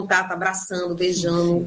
contato, abraçando, beijando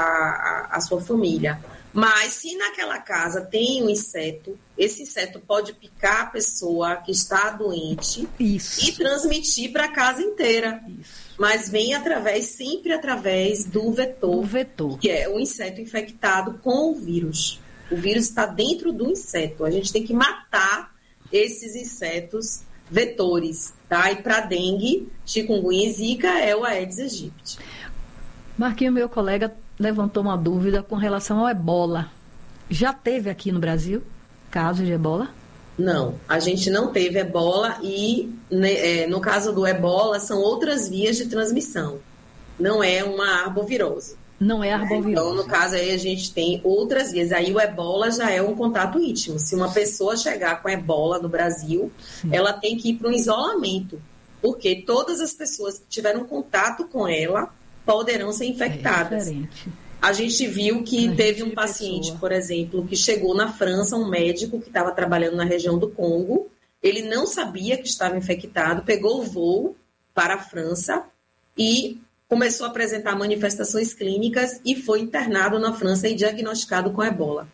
a sua família. Mas se naquela casa tem um inseto, esse inseto pode picar a pessoa que está doente e transmitir para a casa inteira. Mas vem sempre através do vetor, que é o inseto infectado com o vírus. O vírus está dentro do inseto. A gente tem que matar esses insetos vetores, tá? E para dengue, chikungunya e zika é o Aedes aegypti. Marquinho, meu colega, levantou uma dúvida com relação ao ebola. Já teve aqui no Brasil casos de ebola? Não, a gente não teve ebola e no caso do ebola são outras vias de transmissão. Não é uma arbovirose. Não é arbovirose. Então, no caso aí a gente tem outras vias. Aí o ebola já é um contato íntimo. Se uma pessoa chegar com ebola no Brasil, ela tem que ir para um isolamento, porque todas as pessoas que tiveram contato com ela poderão ser infectadas. A gente viu que teve um paciente, por exemplo, que chegou na França, um médico que estava trabalhando na região do Congo. Ele não sabia que estava infectado, pegou o voo para a França e começou a apresentar manifestações clínicas e foi internado na França e diagnosticado com ebola.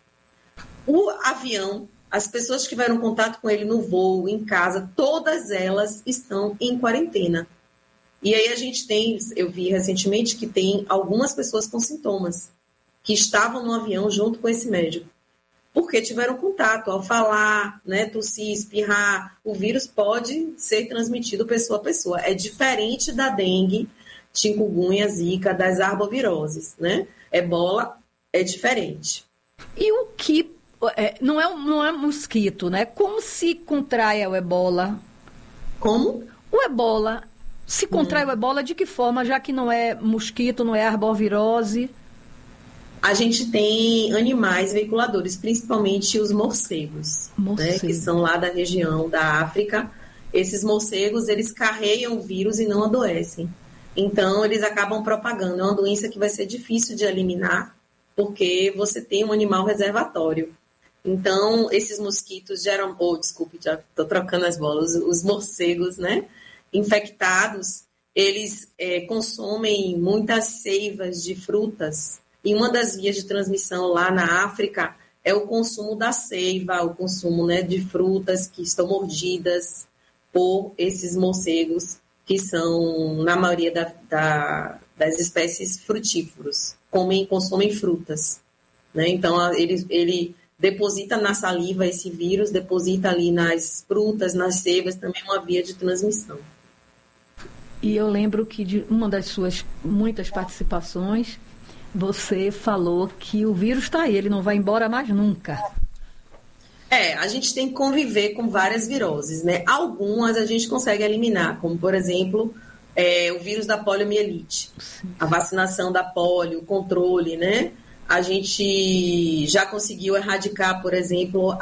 O avião, as pessoas que tiveram contato com ele no voo, em casa, todas elas estão em quarentena. E aí a gente tem, eu vi recentemente que tem algumas pessoas com sintomas que estavam no avião junto com esse médico, porque tiveram contato ao falar, né, tossir, espirrar. O vírus pode ser transmitido pessoa a pessoa. É diferente da dengue, chikungunya, zika, das arboviroses, né? Ebola é diferente. E o que não é mosquito, né? Como se contrai o ebola? Como? O ebola se contrai o ebola de que forma, já que não é mosquito, não é arbovirose? A gente tem animais veiculadores, principalmente os morcegos. Né, que são lá da região da África. Esses morcegos, eles carregam o vírus e não adoecem. Então, eles acabam propagando. É uma doença que vai ser difícil de eliminar, porque você tem um animal reservatório. Então, esses mosquitos geram... desculpe, já estou trocando as bolas. Os morcegos, né, infectados, eles consomem muitas seivas de frutas. E uma das vias de transmissão lá na África é o consumo da seiva, o consumo, né, de frutas que estão mordidas por esses morcegos, que são, na maioria das espécies, frutíferos, consomem frutas. Né? Então, ele deposita na saliva esse vírus, deposita ali nas frutas, nas seivas, também é uma via de transmissão. E eu lembro que de uma das suas muitas participações, você falou que o vírus está aí, ele não vai embora mais nunca. A gente tem que conviver com várias viroses, né? Algumas a gente consegue eliminar, como, por exemplo, o vírus da poliomielite. A vacinação da polio, o controle, né? A gente já conseguiu erradicar, por exemplo,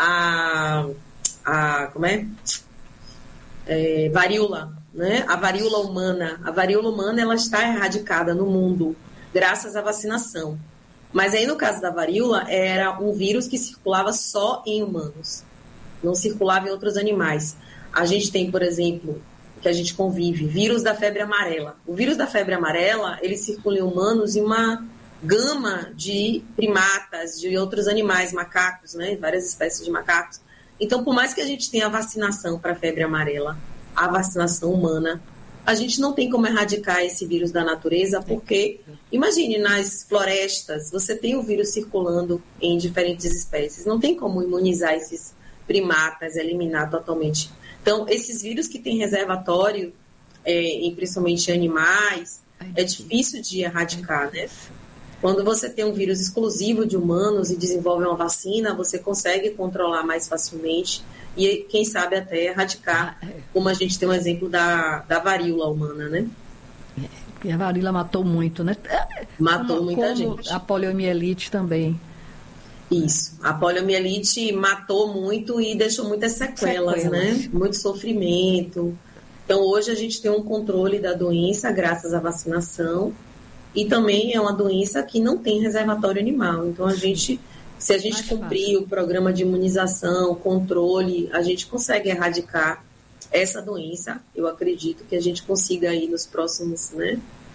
varíola, né? A varíola humana. A varíola humana, ela está erradicada no mundo, graças à vacinação. Mas aí, no caso da varíola, era um vírus que circulava só em humanos, não circulava em outros animais. A gente tem, por exemplo, que a gente convive, vírus da febre amarela. O vírus da febre amarela, ele circula em humanos em uma gama de primatas, de outros animais, macacos, né? Várias espécies de macacos. Então, por mais que a gente tenha a vacinação para a febre amarela, a vacinação humana, a gente não tem como erradicar esse vírus da natureza, porque, imagine, nas florestas, você tem o vírus circulando em diferentes espécies. Não tem como imunizar esses primatas, eliminar totalmente. Então, esses vírus que têm reservatório, principalmente em animais, é difícil de erradicar, né? Quando você tem um vírus exclusivo de humanos e desenvolve uma vacina, você consegue controlar mais facilmente e, quem sabe, até erradicar, como a gente tem um exemplo da varíola humana, né? E a varíola matou muito, né? Matou muita gente. A poliomielite também. Isso. A poliomielite matou muito e deixou muitas sequelas, né? Muito sofrimento. Então, hoje a gente tem um controle da doença graças à vacinação. E também é uma doença que não tem reservatório animal. Então, se a gente cumprir o programa de imunização, controle, a gente consegue erradicar essa doença. Eu acredito que a gente consiga aí nos próximos, né,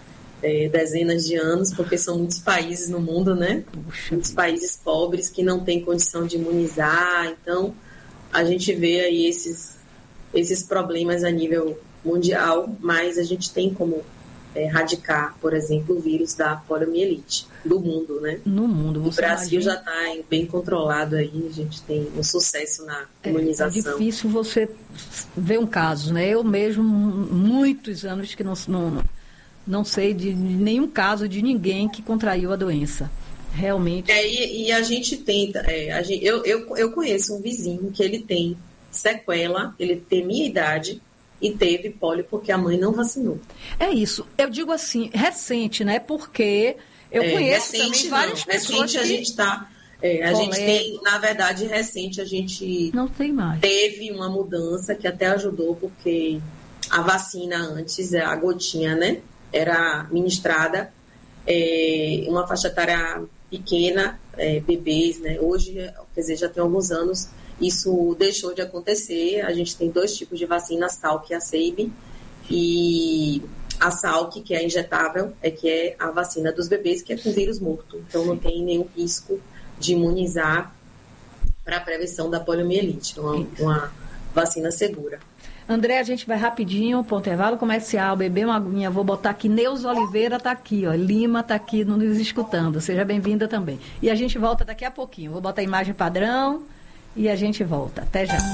dezenas de anos, porque são muitos países no mundo, né? Muitos países pobres que não têm condição de imunizar. Então, a gente vê aí esses problemas a nível mundial, mas a gente tem como erradicar, por exemplo, o vírus da poliomielite do mundo, né? No mundo. O Brasil já está bem controlado aí, a gente tem um sucesso na imunização. É difícil você ver um caso, né? Eu mesmo, muitos anos que não sei de nenhum caso de ninguém que contraiu a doença. Realmente. E a gente tenta, eu conheço um vizinho que ele tem sequela, ele tem minha idade, e teve pólio porque a mãe não vacinou. É isso. Eu digo assim, recente, né? Porque eu conheço também várias pessoas recente a gente está... a gente tem, na verdade, recente a gente não tem mais. Teve uma mudança que até ajudou, porque a vacina antes, a gotinha, né? Era ministrada uma faixa etária pequena, bebês, né? Hoje, quer dizer, já tem alguns anos... Isso deixou de acontecer. A gente tem 2 tipos de vacina, a Salk e a Sabin. E a Salk, que é injetável, que é a vacina dos bebês, que é com vírus morto. Então, não tem nenhum risco de imunizar para a prevenção da poliomielite. Uma vacina segura. André, a gente vai rapidinho para o intervalo comercial, beber uma aguinha. Vou botar aqui, Neus Oliveira está aqui, ó, Lima está aqui nos escutando. Seja bem-vinda também. E a gente volta daqui a pouquinho. Vou botar a imagem padrão. E a gente volta. Até já.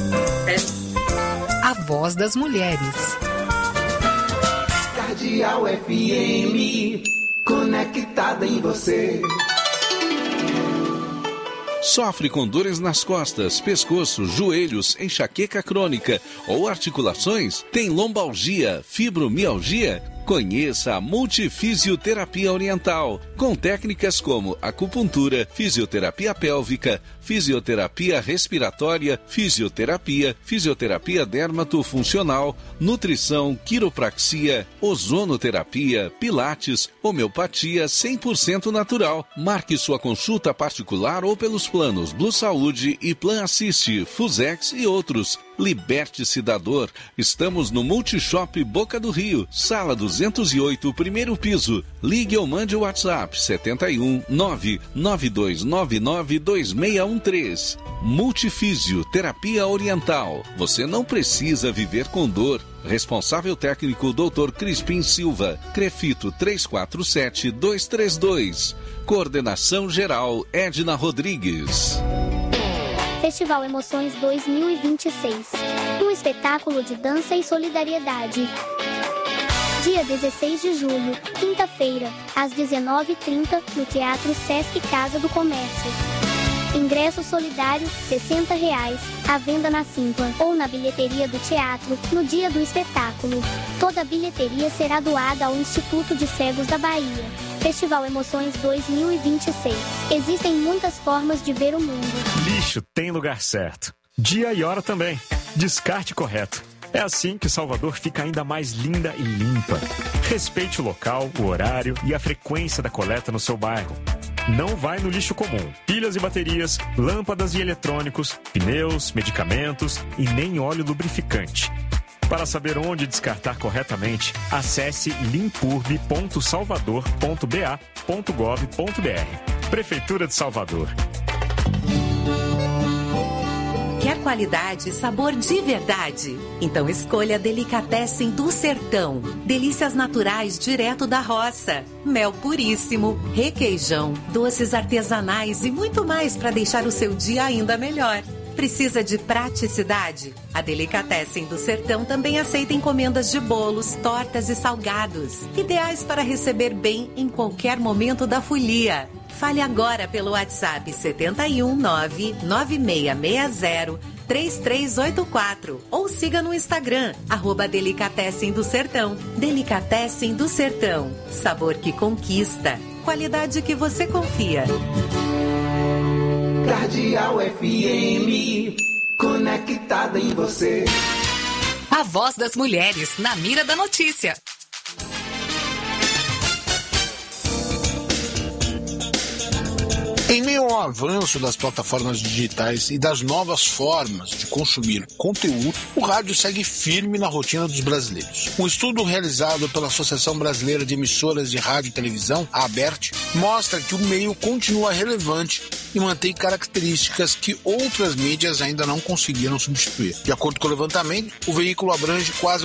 A Voz das Mulheres. Cardeal FM, conectada em você. Sofre com dores nas costas, pescoço, joelhos, enxaqueca crônica ou articulações? Tem lombalgia, fibromialgia? Conheça a Multifisioterapia Oriental, com técnicas como acupuntura, fisioterapia pélvica, fisioterapia respiratória, fisioterapia dermatofuncional, nutrição, quiropraxia, ozonoterapia, pilates, homeopatia 100% natural. Marque sua consulta particular ou pelos planos Blue Saúde e Plan Assiste, Fusex e outros. Liberte-se da dor. Estamos no Multishop Boca do Rio, sala 208, primeiro piso. Ligue ou mande o WhatsApp 71 99299 2613. Multifísio Terapia Oriental. Você não precisa viver com dor. Responsável técnico Dr. Crispim Silva, Crefito 347232. Coordenação geral Edna Rodrigues. Festival Emoções 2026. Um espetáculo de dança e solidariedade. Dia 16 de julho, quinta-feira, às 19h30, no Teatro Sesc Casa do Comércio. Ingresso solidário, R$60, à venda na Simpla ou na bilheteria do teatro, no dia do espetáculo. Toda a bilheteria será doada ao Instituto de Cegos da Bahia. Festival Emoções 2026. Existem muitas formas de ver o mundo. Lixo tem lugar certo. Dia e hora também. Descarte correto. É assim que Salvador fica ainda mais linda e limpa. Respeite o local, o horário e a frequência da coleta no seu bairro. Não vai no lixo comum. Pilhas e baterias, lâmpadas e eletrônicos, pneus, medicamentos e nem óleo lubrificante. Para saber onde descartar corretamente, acesse limpurb.salvador.ba.gov.br. Prefeitura de Salvador. Quer qualidade e sabor de verdade? Então escolha Delicatessen do Sertão. Delícias naturais direto da roça. Mel puríssimo, requeijão, doces artesanais e muito mais para deixar o seu dia ainda melhor. Precisa de praticidade? A Delicatessen do Sertão também aceita encomendas de bolos, tortas e salgados. Ideais para receber bem em qualquer momento da folia. Fale agora pelo WhatsApp 719-9660-3384 ou siga no Instagram, @Delicatessen do Sertão. Delicatessen do Sertão. Sabor que conquista. Qualidade que você confia. Cardeal FM, conectada em você. A Voz das Mulheres, na mira da notícia. Em meio ao avanço das plataformas digitais e das novas formas de consumir conteúdo, o rádio segue firme na rotina dos brasileiros. Um estudo realizado pela Associação Brasileira de Emissoras de Rádio e Televisão, a ABERT, mostra que o meio continua relevante e mantém características que outras mídias ainda não conseguiram substituir. De acordo com o levantamento, o veículo abrange quase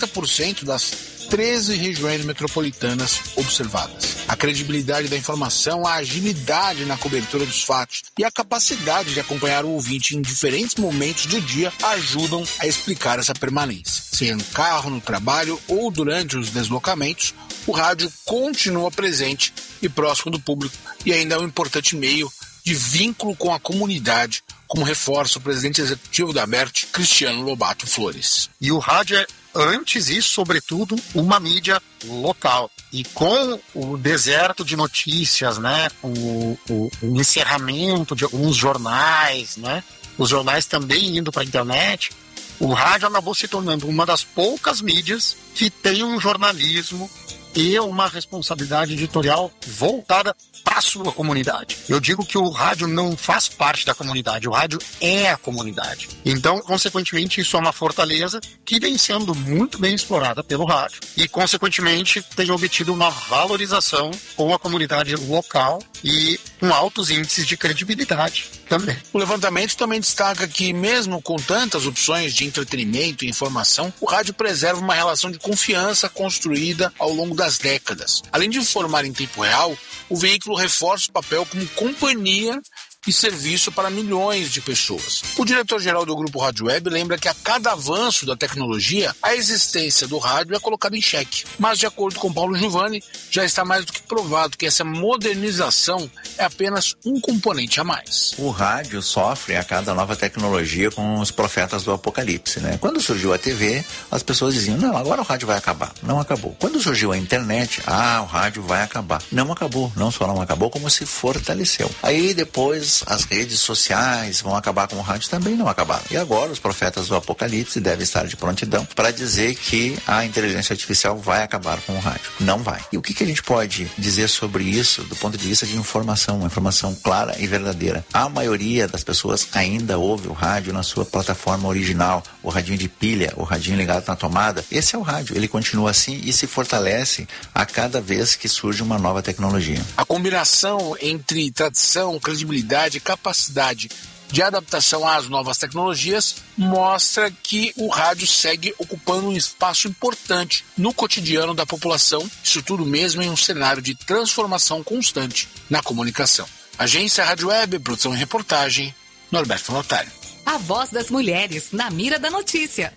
80% das 13 regiões metropolitanas observadas. A credibilidade da informação, a agilidade na cobertura dos fatos e a capacidade de acompanhar o ouvinte em diferentes momentos do dia ajudam a explicar essa permanência. Seja no carro, no trabalho ou durante os deslocamentos, o rádio continua presente e próximo do público e ainda é um importante meio de vínculo com a comunidade, como reforça o presidente executivo da ABERT, Cristiano Lobato Flores. E o rádio é, antes e sobretudo, uma mídia local. E com o deserto de notícias, né, o encerramento de alguns jornais, né, os jornais também indo para a internet, o rádio acabou se tornando uma das poucas mídias que tem um jornalismo e uma responsabilidade editorial voltada para a sua comunidade. Eu digo que o rádio não faz parte da comunidade, o rádio é a comunidade. Então, consequentemente, isso é uma fortaleza que vem sendo muito bem explorada pelo rádio e, consequentemente, tem obtido uma valorização com a comunidade local e com altos índices de credibilidade também. O levantamento também destaca que, mesmo com tantas opções de entretenimento e informação, o rádio preserva uma relação de confiança construída ao longo das décadas. Além de informar em tempo real, o veículo reforça o papel como companhia e serviço para milhões de pessoas. O diretor-geral do Grupo Rádio Web lembra que a cada avanço da tecnologia, a existência do rádio é colocada em xeque. Mas, de acordo com Paulo Giovanni, já está mais do que provado que essa modernização é apenas um componente a mais. O rádio sofre a cada nova tecnologia com os profetas do apocalipse, né? Quando surgiu a TV, as pessoas diziam, não, agora o rádio vai acabar. Não acabou. Quando surgiu a internet, o rádio vai acabar. Não acabou. Não só não acabou, como se fortaleceu. Aí depois as redes sociais vão acabar com o rádio, também não acabaram. E agora os profetas do apocalipse devem estar de prontidão para dizer que a inteligência artificial vai acabar com o rádio. Não vai. E o que a gente pode dizer sobre isso do ponto de vista de informação, uma informação clara e verdadeira? A maioria das pessoas ainda ouve o rádio na sua plataforma original, o radinho de pilha, o radinho ligado na tomada. Esse é o rádio, ele continua assim e se fortalece a cada vez que surge uma nova tecnologia. A combinação entre tradição, credibilidade e capacidade de adaptação às novas tecnologias mostra que o rádio segue ocupando um espaço importante no cotidiano da população, isso tudo mesmo em um cenário de transformação constante na comunicação. Agência Rádio Web, produção e reportagem, Norberto Notário. A voz das mulheres na mira da notícia.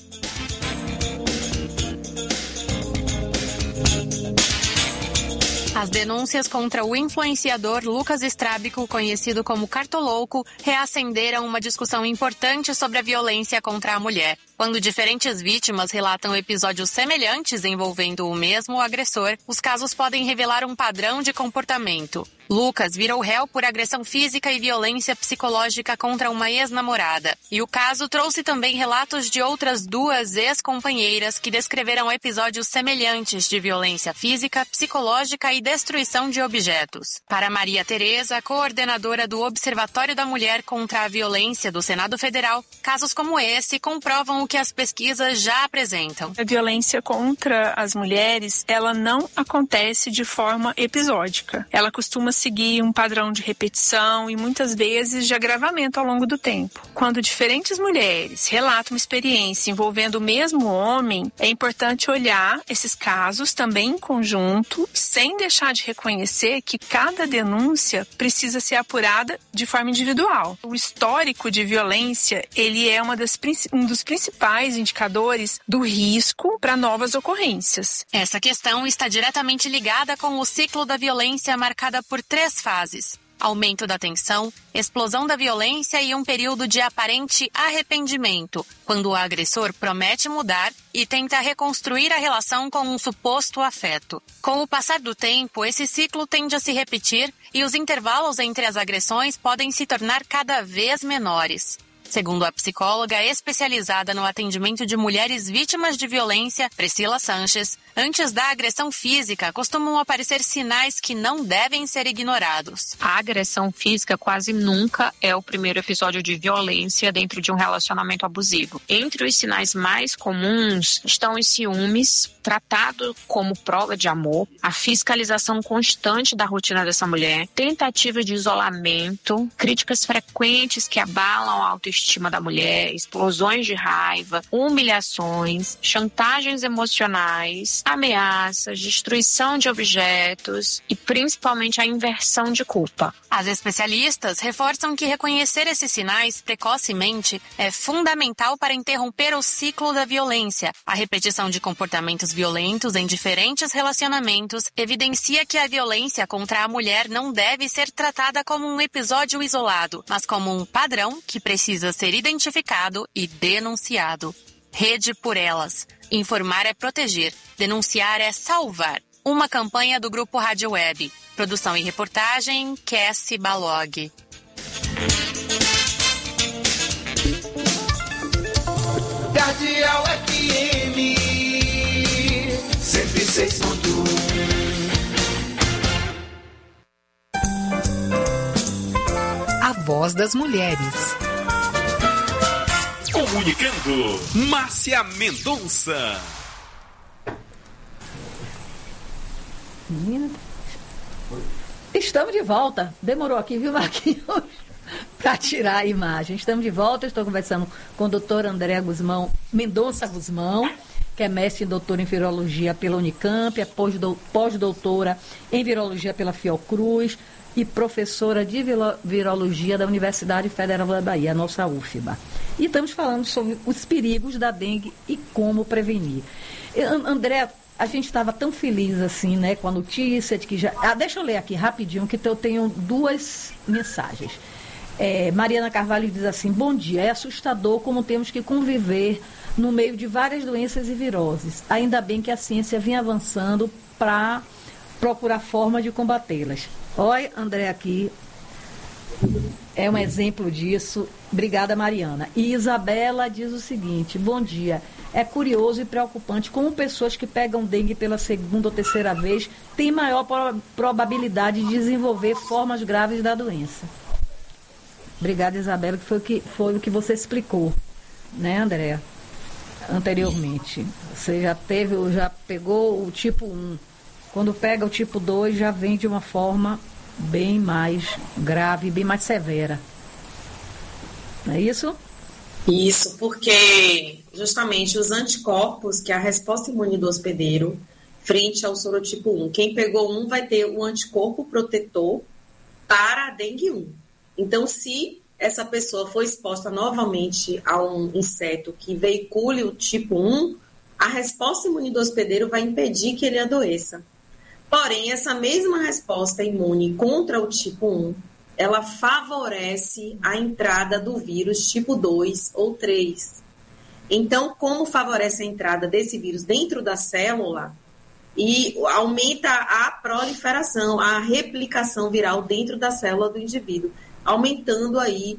As denúncias contra o influenciador Lucas Strábico, conhecido como Cartolouco, reacenderam uma discussão importante sobre a violência contra a mulher. Quando diferentes vítimas relatam episódios semelhantes envolvendo o mesmo agressor, os casos podem revelar um padrão de comportamento. Lucas virou réu por agressão física e violência psicológica contra uma ex-namorada. E o caso trouxe também relatos de outras duas ex-companheiras que descreveram episódios semelhantes de violência física, psicológica e destruição de objetos. Para Maria Tereza, coordenadora do Observatório da Mulher contra a Violência do Senado Federal, casos como esse comprovam o que as pesquisas já apresentam. A violência contra as mulheres, ela não acontece de forma episódica. Ela costuma seguir um padrão de repetição e muitas vezes de agravamento ao longo do tempo. Quando diferentes mulheres relatam uma experiência envolvendo o mesmo homem, é importante olhar esses casos também em conjunto, sem deixar de reconhecer que cada denúncia precisa ser apurada de forma individual. O histórico de violência, ele é um dos principais indicadores do risco para novas ocorrências. Essa questão está diretamente ligada com o ciclo da violência marcada por 3 fases: aumento da tensão, explosão da violência e um período de aparente arrependimento, quando o agressor promete mudar e tenta reconstruir a relação com um suposto afeto. Com o passar do tempo, esse ciclo tende a se repetir e os intervalos entre as agressões podem se tornar cada vez menores. Segundo a psicóloga especializada no atendimento de mulheres vítimas de violência, Priscila Sanches, antes da agressão física costumam aparecer sinais que não devem ser ignorados. A agressão física quase nunca é o primeiro episódio de violência dentro de um relacionamento abusivo. Entre os sinais mais comuns estão os ciúmes, tratado como prova de amor, a fiscalização constante da rotina dessa mulher, tentativa de isolamento, críticas frequentes que abalam a autoestima da mulher, explosões de raiva, humilhações, chantagens emocionais, ameaças, destruição de objetos e principalmente a inversão de culpa. As especialistas reforçam que reconhecer esses sinais precocemente é fundamental para interromper o ciclo da violência. A repetição de comportamentos violentos em diferentes relacionamentos evidencia que a violência contra a mulher não deve ser tratada como um episódio isolado, mas como um padrão que precisa ser identificado e denunciado. Rede por Elas. Informar é proteger. Denunciar é salvar. Uma campanha do Grupo Rádio Web. Produção e reportagem, Cassie Balog. Cardeal FM 106.1. A Voz das Mulheres. Comunicando, Márcia Mendonça. Estamos de volta. Demorou aqui, viu, Marquinhos? Para tirar a imagem. Estamos de volta. Estou conversando com o doutor André Guzmão, Mendonça Guzmão, que é mestre e doutora em virologia pela Unicamp, é pós-doutora em virologia pela Fiocruz e professora de virologia da Universidade Federal da Bahia, a nossa UFBA. E estamos falando sobre os perigos da dengue e como prevenir. André, a gente estava tão feliz assim, né, com a notícia de que já... deixa eu ler aqui rapidinho, que eu tenho duas mensagens. Mariana Carvalho diz assim: bom dia, é assustador como temos que conviver no meio de várias doenças e viroses. Ainda bem que a ciência vem avançando para procurar forma de combatê-las. Olha, André, aqui é um exemplo disso. Obrigada, Mariana. E Isabela diz o seguinte: bom dia. É curioso e preocupante como pessoas que pegam dengue pela segunda ou terceira vez têm maior probabilidade de desenvolver formas graves da doença. Obrigada, Isabela, que foi o que você explicou, né, Andréa? Anteriormente. Você já pegou o tipo 1. Quando pega o tipo 2, já vem de uma forma bem mais grave, bem mais severa. Não é isso? Isso, porque justamente os anticorpos, que é a resposta imune do hospedeiro frente ao sorotipo 1. Quem pegou 1 vai ter o anticorpo protetor para a dengue 1. Então, se essa pessoa for exposta novamente a um inseto que veicule o tipo 1, a resposta imune do hospedeiro vai impedir que ele adoeça. Porém, essa mesma resposta imune contra o tipo 1, ela favorece a entrada do vírus tipo 2 ou 3. Então, como favorece a entrada desse vírus dentro da célula e aumenta a proliferação, a replicação viral dentro da célula do indivíduo, aumentando aí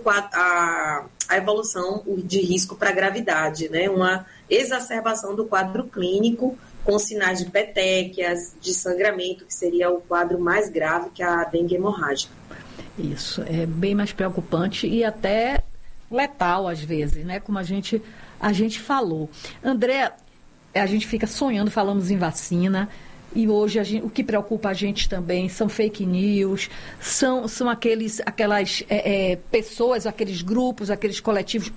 a evolução de risco para gravidade, né? Uma exacerbação do quadro clínico com sinais de petequias, de sangramento, que seria o quadro mais grave que a dengue hemorrágica. Isso, é bem mais preocupante e até letal às vezes, né? Como a gente falou. André, a gente fica sonhando, falamos em vacina, e hoje o que preocupa a gente também são fake news, são aquelas pessoas, aqueles grupos, aqueles coletivos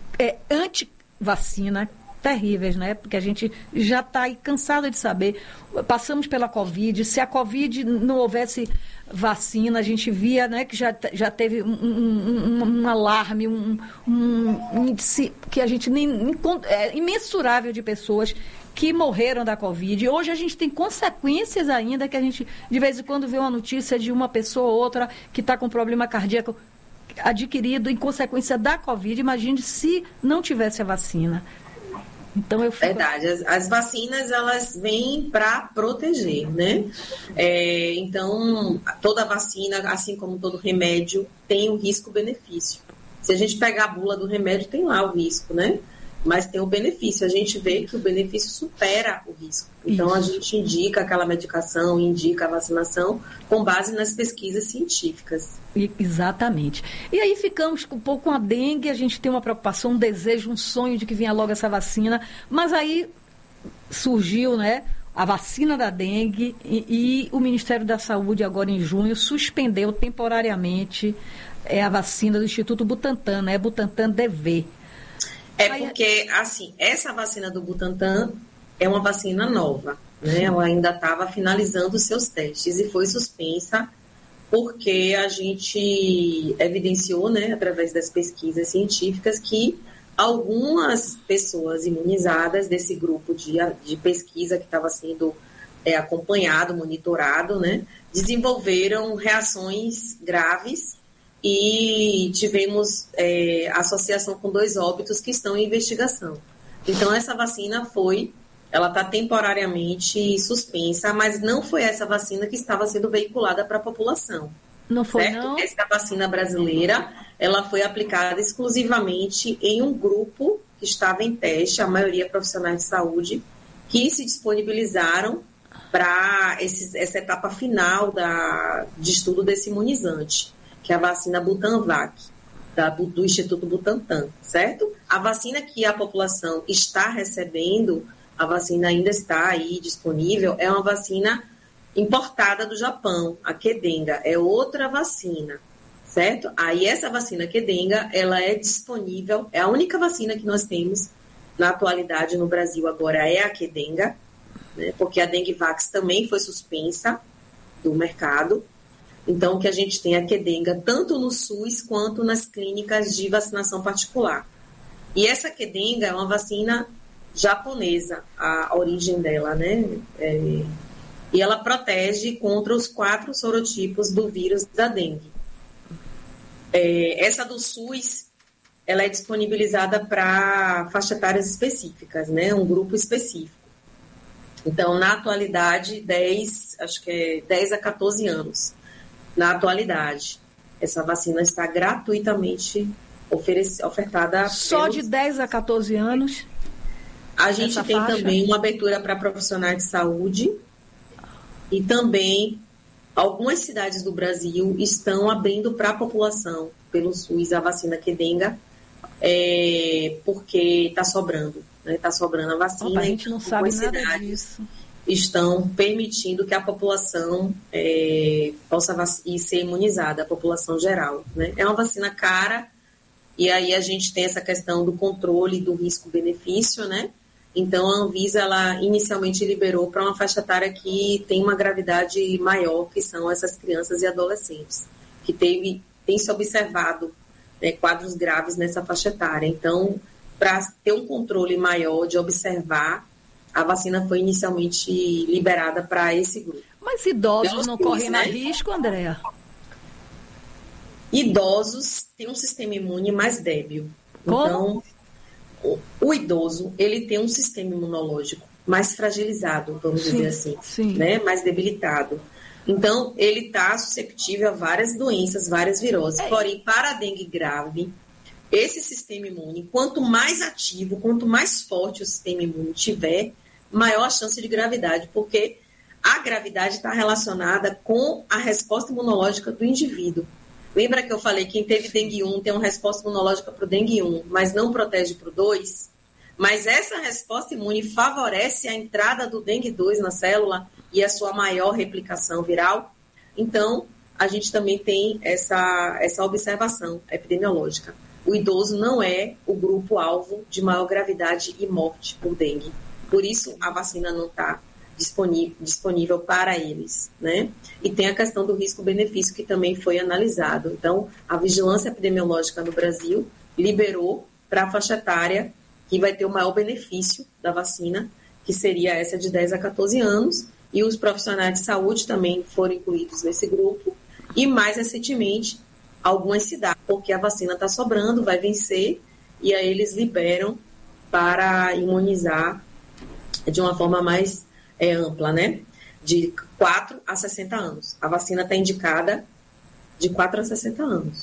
anti-vacina, terríveis, né? Porque a gente já está aí cansado de saber. Passamos pela Covid, se a Covid não houvesse vacina, a gente via, né, que já teve um alarme, um índice que a gente imensurável de pessoas que morreram da Covid. E hoje a gente tem consequências ainda, que a gente de vez em quando vê uma notícia de uma pessoa ou outra que está com problema cardíaco adquirido em consequência da Covid. Imagine se não tivesse a vacina. Então Verdade, as vacinas, elas vêm para proteger, né? Então, toda vacina, assim como todo remédio, tem um risco-benefício. Se a gente pegar a bula do remédio, tem lá o risco, né? Mas tem o benefício. A gente vê que o benefício supera o risco. Então, a gente indica aquela medicação, indica a vacinação com base nas pesquisas científicas. Exatamente. E aí ficamos um pouco com a dengue, a gente tem uma preocupação, um desejo, um sonho de que venha logo essa vacina, mas aí surgiu, né, a vacina da dengue e o Ministério da Saúde, agora em junho, suspendeu temporariamente a vacina do Instituto Butantan, né, Butantan DV. Porque, assim, essa vacina do Butantan é uma vacina nova, né? Ela ainda estava finalizando os seus testes e foi suspensa porque a gente evidenciou, né, através das pesquisas científicas, que algumas pessoas imunizadas desse grupo de pesquisa que estava sendo acompanhado, monitorado, né, desenvolveram reações graves e tivemos associação com 2 óbitos que estão em investigação. Então, essa vacina ela está temporariamente suspensa, mas não foi essa vacina que estava sendo veiculada para a população. Não foi, certo? não? Essa vacina brasileira, ela foi aplicada exclusivamente em um grupo que estava em teste, a maioria profissionais de saúde, que se disponibilizaram para essa etapa final de estudo desse imunizante, que é a vacina Butanvac, do Instituto Butantan, certo? A vacina que a população está recebendo, a vacina ainda está aí disponível, é uma vacina importada do Japão, a Kedenga, é outra vacina, certo? Aí essa vacina Kedenga, ela é disponível, é a única vacina que nós temos na atualidade no Brasil agora é a Kedenga, né? Porque a Dengvax também foi suspensa do mercado. Então, o que a gente tem é a Kedenga tanto no SUS quanto nas clínicas de vacinação particular. E essa Kedenga é uma vacina japonesa, a origem dela, né? E ela protege contra os 4 sorotipos do vírus da dengue. Essa do SUS, ela é disponibilizada para faixa etárias específicas, né? Um grupo específico. Então, na atualidade, 10 a 14 anos. Na atualidade, essa vacina está gratuitamente ofertada. Só de 10 a 14 anos? A gente tem também uma abertura para profissionais de saúde e também algumas cidades do Brasil estão abrindo para a população, pelo SUS, a vacina Kedenga, porque está sobrando, né? Está sobrando a vacina. Opa, a gente não sabe nada cidades disso. Estão permitindo que a população possa ser imunizada, a população geral, né? É uma vacina cara, e aí a gente tem essa questão do controle do risco-benefício, né? Então, a Anvisa, ela inicialmente liberou para uma faixa etária que tem uma gravidade maior, que são essas crianças e adolescentes, que tem se observado, né, quadros graves nessa faixa etária. Então, para ter um controle maior de observar, a vacina foi inicialmente liberada para esse grupo. Mas idosos não correm mais risco, Andréa? Idosos têm um sistema imune mais débil. Como? Então, o idoso, ele tem um sistema imunológico mais fragilizado, vamos dizer assim, né? Mais debilitado. Então, ele está susceptível a várias doenças, várias viroses. Porém, para a dengue grave, esse sistema imune, quanto mais ativo, quanto mais forte o sistema imune tiver, maior a chance de gravidade, porque a gravidade está relacionada com a resposta imunológica do indivíduo. Lembra que eu falei que quem teve dengue 1 tem uma resposta imunológica para o dengue 1, mas não protege para o 2? Mas essa resposta imune favorece a entrada do dengue 2 na célula e a sua maior replicação viral. Então, a gente também tem essa observação epidemiológica. O idoso não é o grupo-alvo de maior gravidade e morte por dengue. Por isso, a vacina não está disponível para eles, né? E tem a questão do risco-benefício que também foi analisado. Então, a vigilância epidemiológica no Brasil liberou para a faixa etária que vai ter o maior benefício da vacina, que seria essa de 10 a 14 anos, e os profissionais de saúde também foram incluídos nesse grupo, e mais recentemente, algumas cidades, porque a vacina está sobrando, vai vencer, e aí eles liberam para imunizar de uma forma mais ampla, né? De 4 a 60 anos. A vacina está indicada de 4 a 60 anos.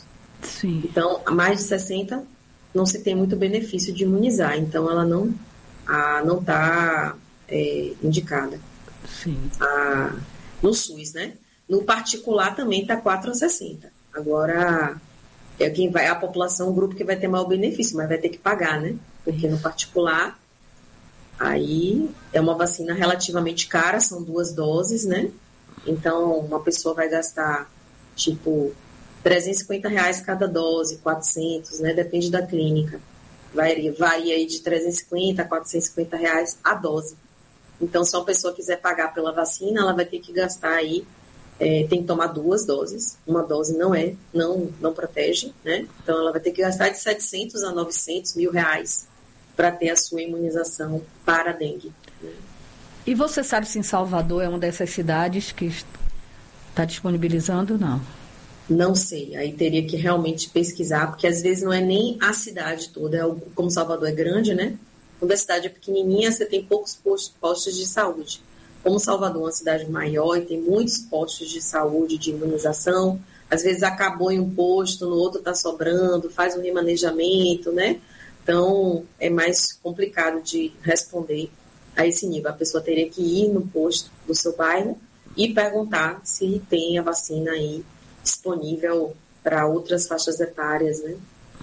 Sim. Então, a mais de 60 não se tem muito benefício de imunizar, então ela não está indicada. Sim. No SUS, né? No particular também está 4 a 60. Agora, quem vai, a população, o grupo que vai ter maior benefício, mas vai ter que pagar, né? Porque no particular, aí é uma vacina relativamente cara, são 2 doses, né? Então, uma pessoa vai gastar, tipo, R$350 cada dose, 400, né? Depende da clínica. Varia aí de R$350 a R$450 a dose. Então, se uma pessoa quiser pagar pela vacina, ela vai ter que gastar aí, tem que tomar 2 doses. Uma dose não protege, né? Então, ela vai ter que gastar de 700 a 900 mil reais para ter a sua imunização para a dengue. E você sabe se em Salvador é uma dessas cidades que está disponibilizando ou não? Não sei, aí teria que realmente pesquisar, porque às vezes não é nem a cidade toda, como Salvador é grande, né? Quando a cidade é pequenininha, você tem poucos postos de saúde. Como Salvador é uma cidade maior e tem muitos postos de saúde, de imunização, às vezes acabou em um posto, no outro está sobrando, faz um remanejamento, né? Então, é mais complicado de responder a esse nível. A pessoa teria que ir no posto do seu bairro e perguntar se tem a vacina aí disponível para outras faixas etárias, né?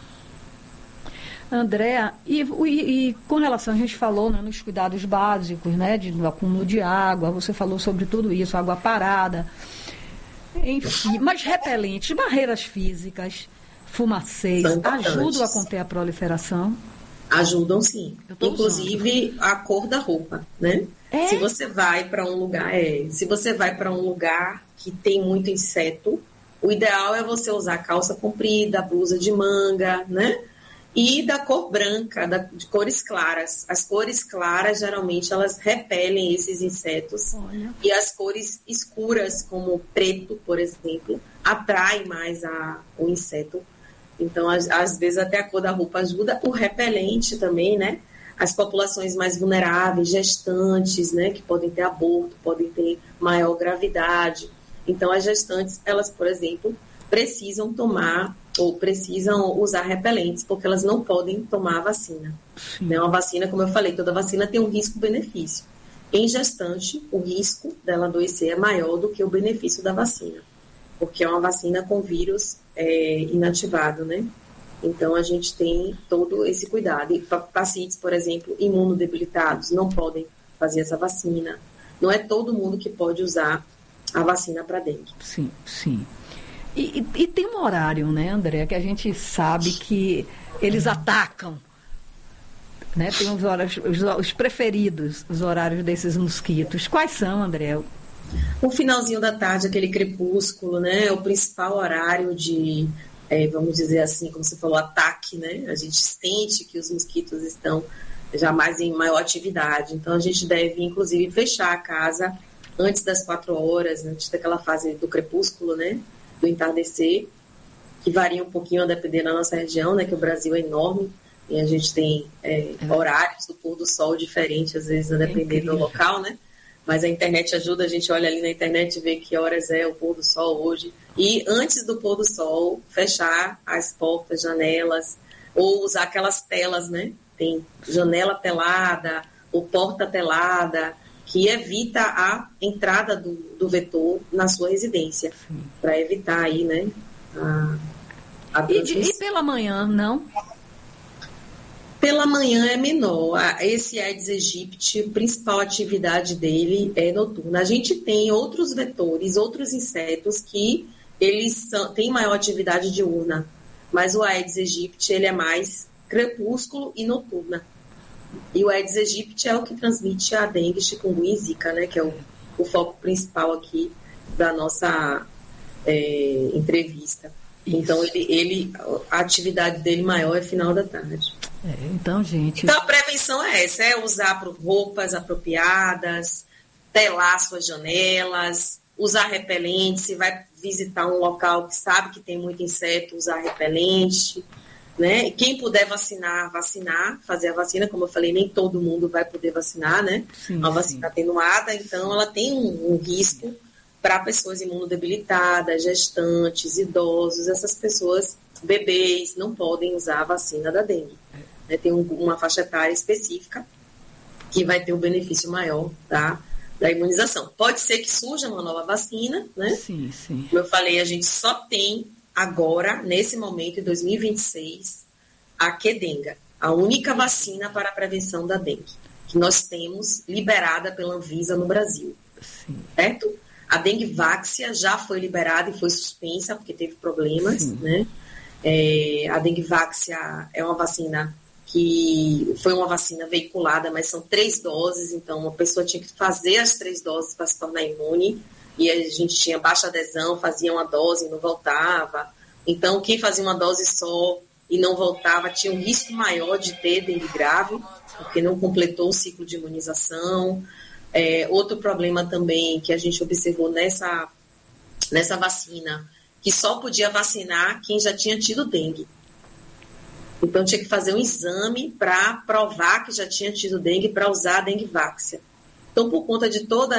Andréa, e com relação, a gente falou, né, nos cuidados básicos, né, do acúmulo de água, você falou sobre tudo isso, água parada, enfim, mas repelentes, barreiras físicas, fumacês, ajudam a conter a proliferação? Ajudam, sim. Inclusive a cor da roupa, né? Se você vai para um lugar que tem muito inseto, o ideal é você usar calça comprida, blusa de manga, né? E da cor branca, de cores claras. As cores claras, geralmente, elas repelem esses insetos. Olha. E as cores escuras, como preto, por exemplo, atraem mais o inseto. Então, às vezes, até a cor da roupa ajuda. O repelente também, né? As populações mais vulneráveis, gestantes, né? Que podem ter aborto, podem ter maior gravidade. Então, as gestantes, elas, por exemplo, precisam tomar ou precisam usar repelentes, porque elas não podem tomar a vacina. Né? Uma vacina, como eu falei, toda vacina tem um risco-benefício. Em gestante, o risco dela adoecer é maior do que o benefício da vacina, porque é uma vacina com vírus inativado, né? Então, a gente tem todo esse cuidado. E pacientes, por exemplo, imunodebilitados, não podem fazer essa vacina. Não é todo mundo que pode usar a vacina para dengue. Sim, sim. E tem um horário, né, André, que a gente sabe que eles atacam, né? Tem os horários, os preferidos, os horários desses mosquitos. Quais são, André? O finalzinho da tarde, aquele crepúsculo, né? É o principal horário de, vamos dizer assim, como você falou, ataque, né? A gente sente que os mosquitos estão já mais em maior atividade. Então, a gente deve, inclusive, fechar a casa antes das 4 horas, antes daquela fase do crepúsculo, né? Do entardecer, que varia um pouquinho a depender da nossa região, né, que o Brasil é enorme e a gente tem horários do pôr do sol diferentes, às vezes, a depender do local, né? Mas a internet ajuda, a gente olha ali na internet e vê que horas é o pôr do sol hoje. E antes do pôr do sol, fechar as portas, janelas, ou usar aquelas telas, né? Tem janela telada ou porta telada, que evita a entrada do vetor na sua residência, para evitar aí, né, a transmissão. E pela manhã, não? Pela manhã é menor. Esse Aedes aegypti, a principal atividade dele é noturna. A gente tem outros vetores, outros insetos que eles têm maior atividade diurna, mas o Aedes aegypti, ele é mais crepúsculo e noturna. E o Aedes aegypti é o que transmite a dengue, chikungunya e zika, né? Que é o foco principal aqui da nossa entrevista. Isso. Então, a atividade dele maior é final da tarde. Então, gente... Então, a prevenção é essa, é usar roupas apropriadas, telar suas janelas, usar repelente, se vai visitar um local que sabe que tem muito inseto, usar repelente... Né? E quem puder vacinar, fazer a vacina, como eu falei, nem todo mundo vai poder vacinar, né? Sim, a vacina atenuada, então ela tem um risco para pessoas imunodebilitadas, gestantes, idosos, essas pessoas bebês não podem usar a vacina da dengue. Tem uma faixa etária específica que vai ter um benefício maior da imunização. Pode ser que surja uma nova vacina, né? Sim, sim. Como eu falei, a gente só tem agora, nesse momento, em 2026, a Qdenga, a única vacina para a prevenção da dengue, que nós temos liberada pela Anvisa no Brasil. Sim. Certo? A Dengvaxia já foi liberada e foi suspensa porque teve problemas, né? A Dengvaxia é uma vacina que foi uma vacina veiculada, mas são 3 doses, então uma pessoa tinha que fazer as 3 doses para se tornar imune, e a gente tinha baixa adesão, fazia uma dose e não voltava. Então, quem fazia uma dose só e não voltava tinha um risco maior de ter dengue grave, porque não completou o ciclo de imunização. Outro problema também que a gente observou nessa vacina, que só podia vacinar quem já tinha tido dengue. Então, tinha que fazer um exame para provar que já tinha tido dengue para usar a Dengvaxia. Então, por conta de todo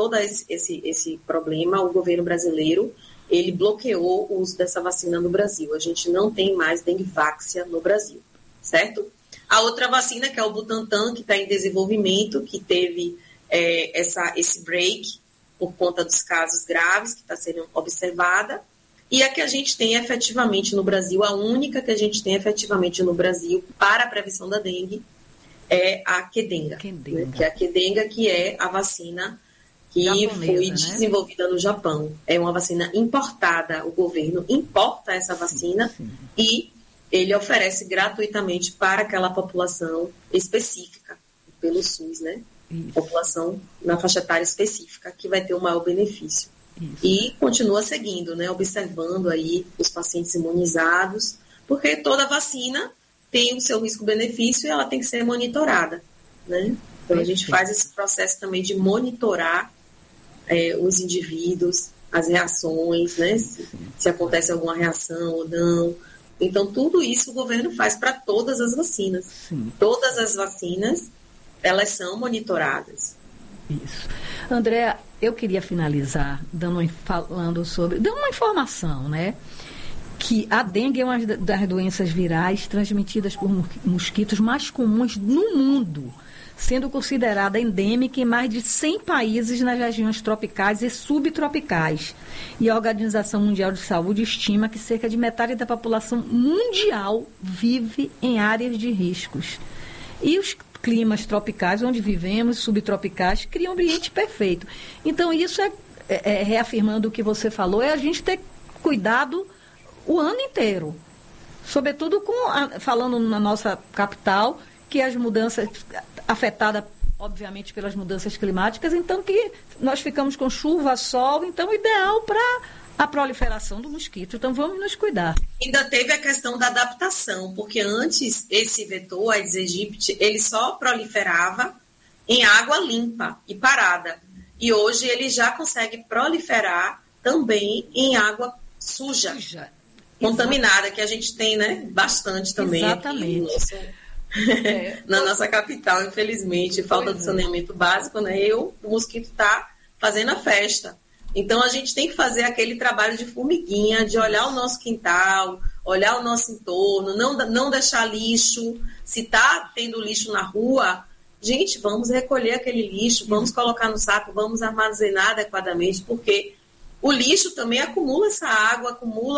esse problema, o governo brasileiro, ele bloqueou o uso dessa vacina no Brasil. A gente não tem mais Dengvaxia no Brasil, certo? A outra vacina, que é o Butantan, que está em desenvolvimento, que teve esse break por conta dos casos graves que está sendo observada, e a que a gente tem efetivamente no Brasil, a única que a gente tem efetivamente no Brasil para a prevenção da dengue é a Qdenga. Né? Que é a Qdenga, que é a vacina que foi desenvolvida no Japão. É uma vacina importada, o governo importa essa vacina e ele oferece gratuitamente para aquela população específica, pelo SUS, né? População na faixa etária específica, que vai ter o maior benefício. E continua seguindo, né, observando aí os pacientes imunizados, porque toda vacina tem o seu risco-benefício e ela tem que ser monitorada, né? Então a gente faz esse processo também de monitorar os indivíduos, as reações, né, se acontece alguma reação ou não. Então tudo isso o governo faz para todas as vacinas. Todas as vacinas, elas são monitoradas. Isso. Andréa, eu queria finalizar dando uma informação, né? Que a dengue é uma das doenças virais transmitidas por mosquitos mais comuns no mundo, sendo considerada endêmica em mais de 100 países nas regiões tropicais e subtropicais. E a Organização Mundial de Saúde estima que cerca de metade da população mundial vive em áreas de riscos. E os climas tropicais, onde vivemos, subtropicais, criam um ambiente perfeito. Então, isso reafirmando o que você falou, é a gente ter cuidado o ano inteiro. Sobretudo, falando na nossa capital, que as mudanças, afetada, obviamente, pelas mudanças climáticas, então que nós ficamos com chuva, sol, então ideal para a proliferação do mosquito. Então, vamos nos cuidar. Ainda teve a questão da adaptação, porque antes esse vetor, Aedes aegypti, ele só proliferava em água limpa e parada. E hoje ele já consegue proliferar também em água suja. Contaminada, que a gente tem, né, bastante também. Exatamente. Aqui na nossa capital, infelizmente, falta de saneamento básico, né? O mosquito está fazendo a festa. Então, a gente tem que fazer aquele trabalho de formiguinha, de olhar o nosso quintal, olhar o nosso entorno, não deixar lixo. Se está tendo lixo na rua, gente, vamos recolher aquele lixo, vamos colocar no saco, vamos armazenar adequadamente, porque o lixo também acumula essa água,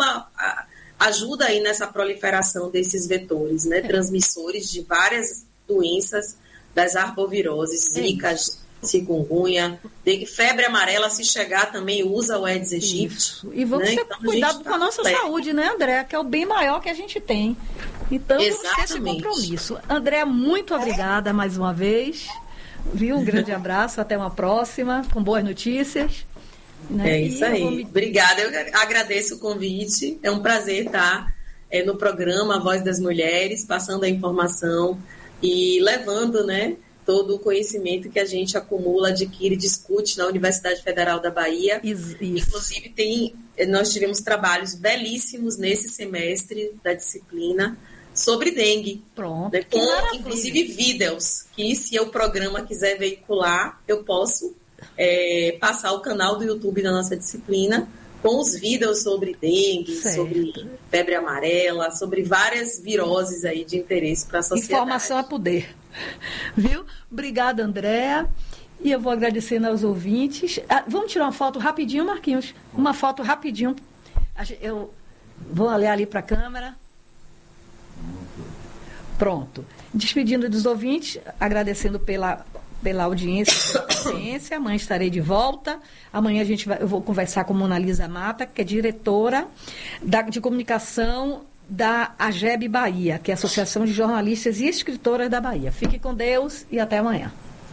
ajuda aí nessa proliferação desses vetores, né? Transmissores de várias doenças, das arboviroses, zika, chikungunya, febre amarela, se chegar também usa o Aedes aegypti. E vamos ter cuidado com a nossa saúde, né, André? Que é o bem maior que a gente tem. Então, vamos ter esse compromisso. André, muito obrigada mais uma vez. Viu? Um grande abraço, até uma próxima, com boas notícias. Né? É isso aí. Obrigada, eu agradeço o convite. É um prazer estar no programa A Voz das Mulheres, passando a informação e levando, né, todo o conhecimento que a gente acumula, adquire, discute na Universidade Federal da Bahia. Isso. Inclusive, nós tivemos trabalhos belíssimos nesse semestre da disciplina sobre dengue. Pronto. Né, com, inclusive, vídeos, que se o programa quiser veicular, eu posso passar o canal do YouTube da nossa disciplina com os vídeos sobre dengue, sobre febre amarela, sobre várias viroses aí de interesse para a sociedade. Informação é poder. Viu? Obrigada, Andréa. E eu vou agradecendo aos ouvintes. Vamos tirar uma foto rapidinho, Marquinhos? Uma foto rapidinho. Eu vou olhar ali para a câmera. Pronto. Despedindo dos ouvintes, agradecendo pela audiência, pela paciência. Amanhã estarei de volta. Amanhã eu vou conversar com Mona Lisa Mata, que é diretora de comunicação da AGEB Bahia, que é a Associação de Jornalistas e Escritoras da Bahia. Fique com Deus e até amanhã.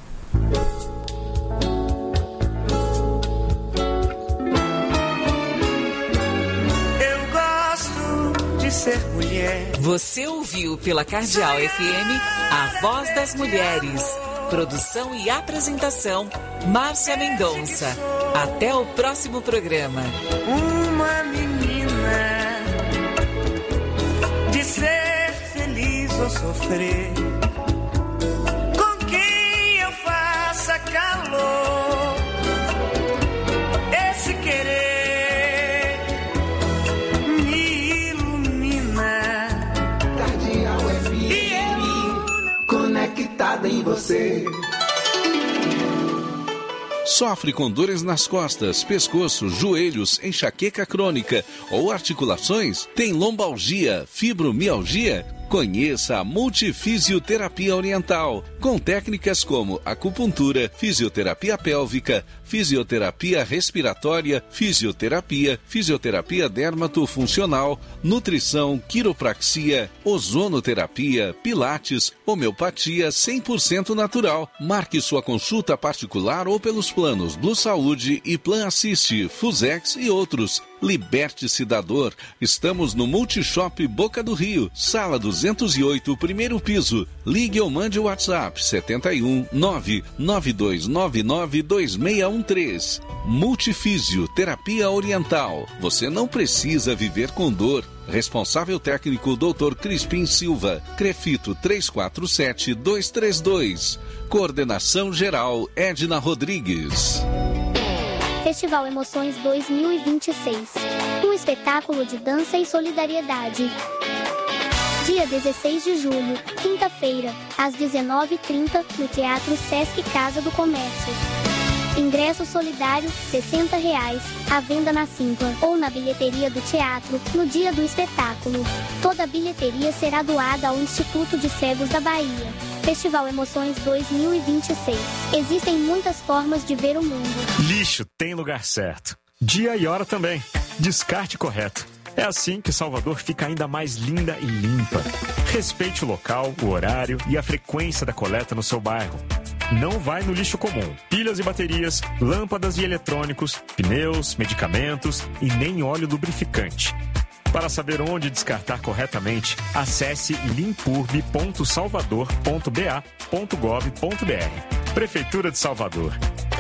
Eu gosto de ser mulher. Você ouviu pela Cardeal FM A Voz das Mulheres. Produção e apresentação, Márcia Mendonça. Até o próximo programa. Uma menina de ser feliz ou sofrer, com quem eu faça calor, esse querer me ilumina. Cardeal FM, conectada em você. Sofre com dores nas costas, pescoço, joelhos, enxaqueca crônica ou articulações? Tem lombalgia, fibromialgia? Conheça a Multifisioterapia Oriental, com técnicas como acupuntura, fisioterapia pélvica, fisioterapia respiratória, fisioterapia dermatofuncional, nutrição, quiropraxia, ozonoterapia, pilates, homeopatia 100% natural. Marque sua consulta particular ou pelos planos Blue Saúde e Plan Assist, Fusex e outros. Liberte-se da dor. Estamos no Multishop Boca do Rio, sala 208, primeiro piso. Ligue ou mande o WhatsApp 71 99299 2613. Multifísio Terapia Oriental. Você não precisa viver com dor. Responsável técnico Dr. Crispim Silva. Crefito 347232. Coordenação geral Edna Rodrigues. Festival Emoções 2026. Um espetáculo de dança e solidariedade. Dia 16 de julho, quinta-feira, às 19h30, no Teatro Sesc Casa do Comércio. Ingresso solidário, R$ 60, à venda na Simpla ou na bilheteria do teatro, no dia do espetáculo. Toda a bilheteria será doada ao Instituto de Cegos da Bahia. Festival Emoções 2026. Existem muitas formas de ver o mundo. Lixo tem lugar certo. Dia e hora também. Descarte correto. É assim que Salvador fica ainda mais linda e limpa. Respeite o local, o horário e a frequência da coleta no seu bairro. Não vai no lixo comum. Pilhas e baterias, lâmpadas e eletrônicos, pneus, medicamentos e nem óleo lubrificante. Para saber onde descartar corretamente, acesse limpurb.salvador.ba.gov.br. Prefeitura de Salvador.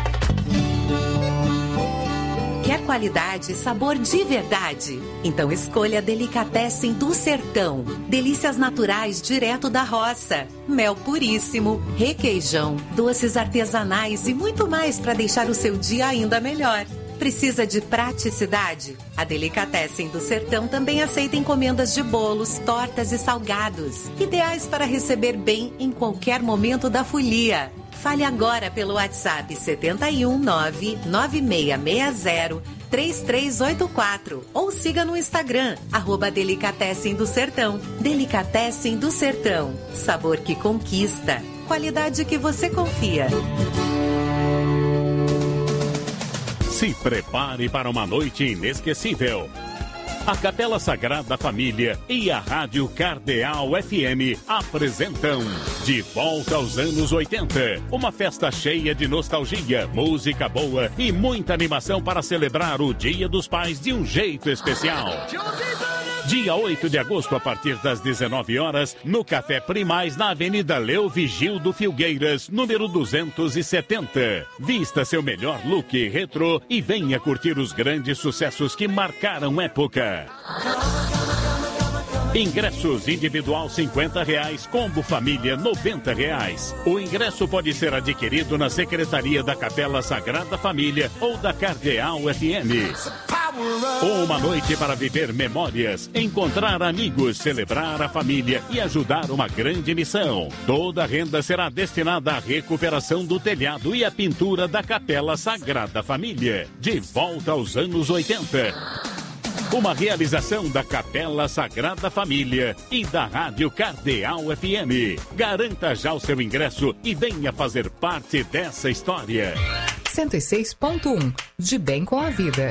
Quer qualidade e sabor de verdade? Então escolha a Delicatessen do Sertão. Delícias naturais direto da roça. Mel puríssimo, requeijão, doces artesanais e muito mais para deixar o seu dia ainda melhor. Precisa de praticidade? A Delicatessen do Sertão também aceita encomendas de bolos, tortas e salgados, ideais para receber bem em qualquer momento da folia. Fale agora pelo WhatsApp 71996603384 ou siga no Instagram, @Delicatessen do Sertão. Delicatessen do Sertão. Sabor que conquista. Qualidade que você confia. Se prepare para uma noite inesquecível. A Capela Sagrada Família e a Rádio Cardeal FM apresentam De Volta aos Anos 80. Uma festa cheia de nostalgia, música boa e muita animação para celebrar o Dia dos Pais de um jeito especial. Dia 8 de agosto, a partir das 19 horas, no Café Primaz, na Avenida Leo Vigildo Filgueiras, número 270. Vista seu melhor look retrô e venha curtir os grandes sucessos que marcaram época. Ingressos individual R$50, combo família R$90. O ingresso pode ser adquirido na Secretaria da Capela Sagrada Família ou da Cardeal FM. Uma noite para viver memórias, encontrar amigos, celebrar a família e ajudar uma grande missão. Toda a renda será destinada à recuperação do telhado e à pintura da Capela Sagrada Família. De volta aos anos 80. Uma realização da Capela Sagrada Família e da Rádio Cardeal FM. Garanta já o seu ingresso e venha fazer parte dessa história. 106.1 De bem com a vida.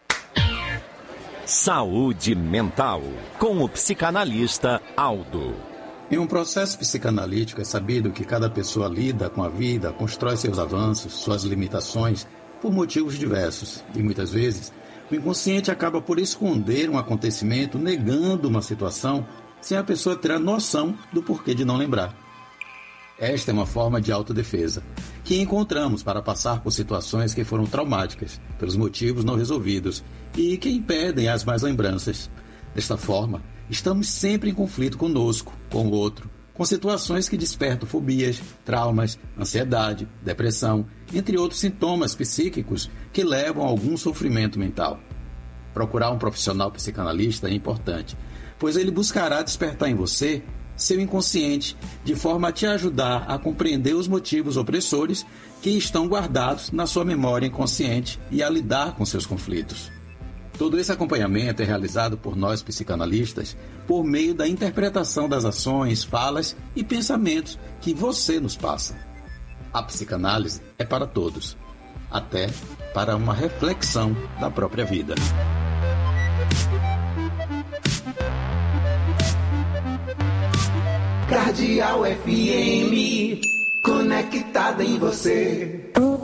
Saúde mental, com o psicanalista Aldo. Em um processo psicanalítico é sabido que cada pessoa lida com a vida, constrói seus avanços, suas limitações, por motivos diversos. E muitas vezes, o inconsciente acaba por esconder um acontecimento, negando uma situação, sem a pessoa ter a noção do porquê de não lembrar. Esta é uma forma de autodefesa, que encontramos para passar por situações que foram traumáticas, pelos motivos não resolvidos, e que impedem as más lembranças. Desta forma, estamos sempre em conflito conosco, com o outro, com situações que despertam fobias, traumas, ansiedade, depressão, entre outros sintomas psíquicos que levam a algum sofrimento mental. Procurar um profissional psicanalista é importante, pois ele buscará despertar em você seu inconsciente, de forma a te ajudar a compreender os motivos opressores que estão guardados na sua memória inconsciente e a lidar com seus conflitos. Todo esse acompanhamento é realizado por nós psicanalistas por meio da interpretação das ações, falas e pensamentos que você nos passa. A psicanálise é para todos, até para uma reflexão da própria vida. Cardeal FM, conectada em você.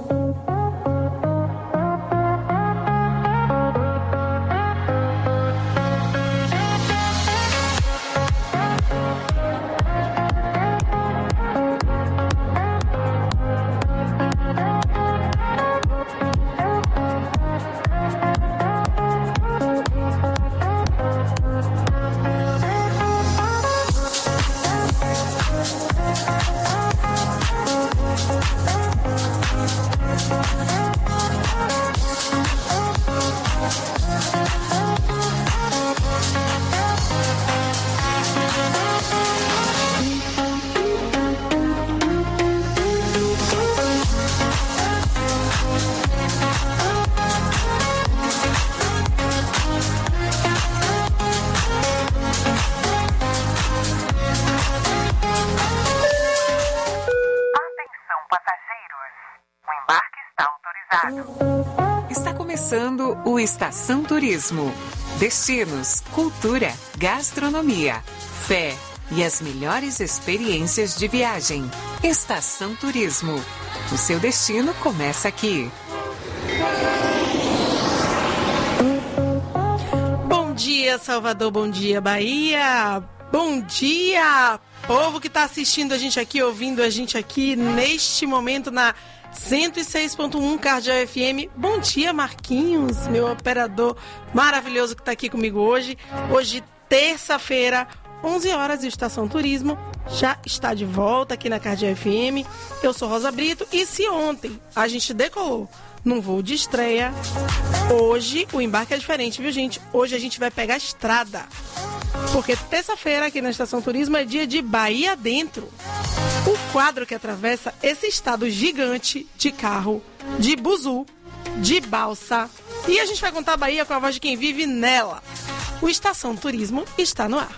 Está começando o Estação Turismo. Destinos, cultura, gastronomia, fé e as melhores experiências de viagem. Estação Turismo. O seu destino começa aqui. Bom dia, Salvador. Bom dia, Bahia. Bom dia, povo que está assistindo a gente aqui, ouvindo a gente aqui neste momento na 106.1 Cardeal FM. Bom dia, Marquinhos, meu operador maravilhoso que está aqui comigo hoje. Hoje, terça-feira, 11 horas, e o Estação Turismo já está de volta aqui na Cardeal FM. Eu sou Rosa Brito e se ontem a gente decolou num voo de estreia, hoje o embarque é diferente, viu, gente? Hoje a gente vai pegar a estrada. Porque terça-feira aqui na Estação Turismo é dia de Bahia Dentro. O quadro que atravessa esse estado gigante de carro, de buzu, de balsa. E a gente vai contar a Bahia com a voz de quem vive nela. O Estação Turismo está no ar.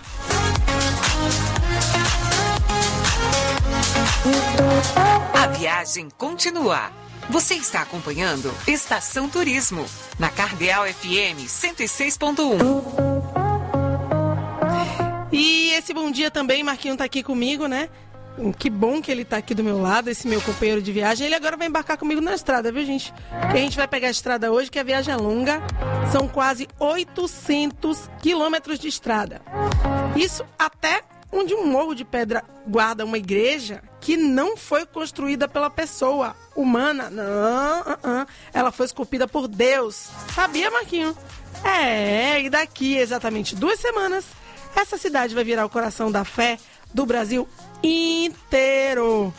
A viagem continua. Você está acompanhando Estação Turismo na Cardeal FM 106.1. E esse bom dia também, Marquinhos tá aqui comigo, né? Que bom que ele tá aqui do meu lado, esse meu companheiro de viagem. Ele agora vai embarcar comigo na estrada, viu, gente? Que a gente vai pegar a estrada hoje, que a viagem é longa. São quase 800 quilômetros de estrada. Isso até onde um morro de pedra guarda uma igreja que não foi construída pela pessoa humana. Não, ela foi esculpida por Deus. Sabia, Marquinhos? E daqui exatamente 2 semanas, essa cidade vai virar o coração da fé do Brasil inteiro.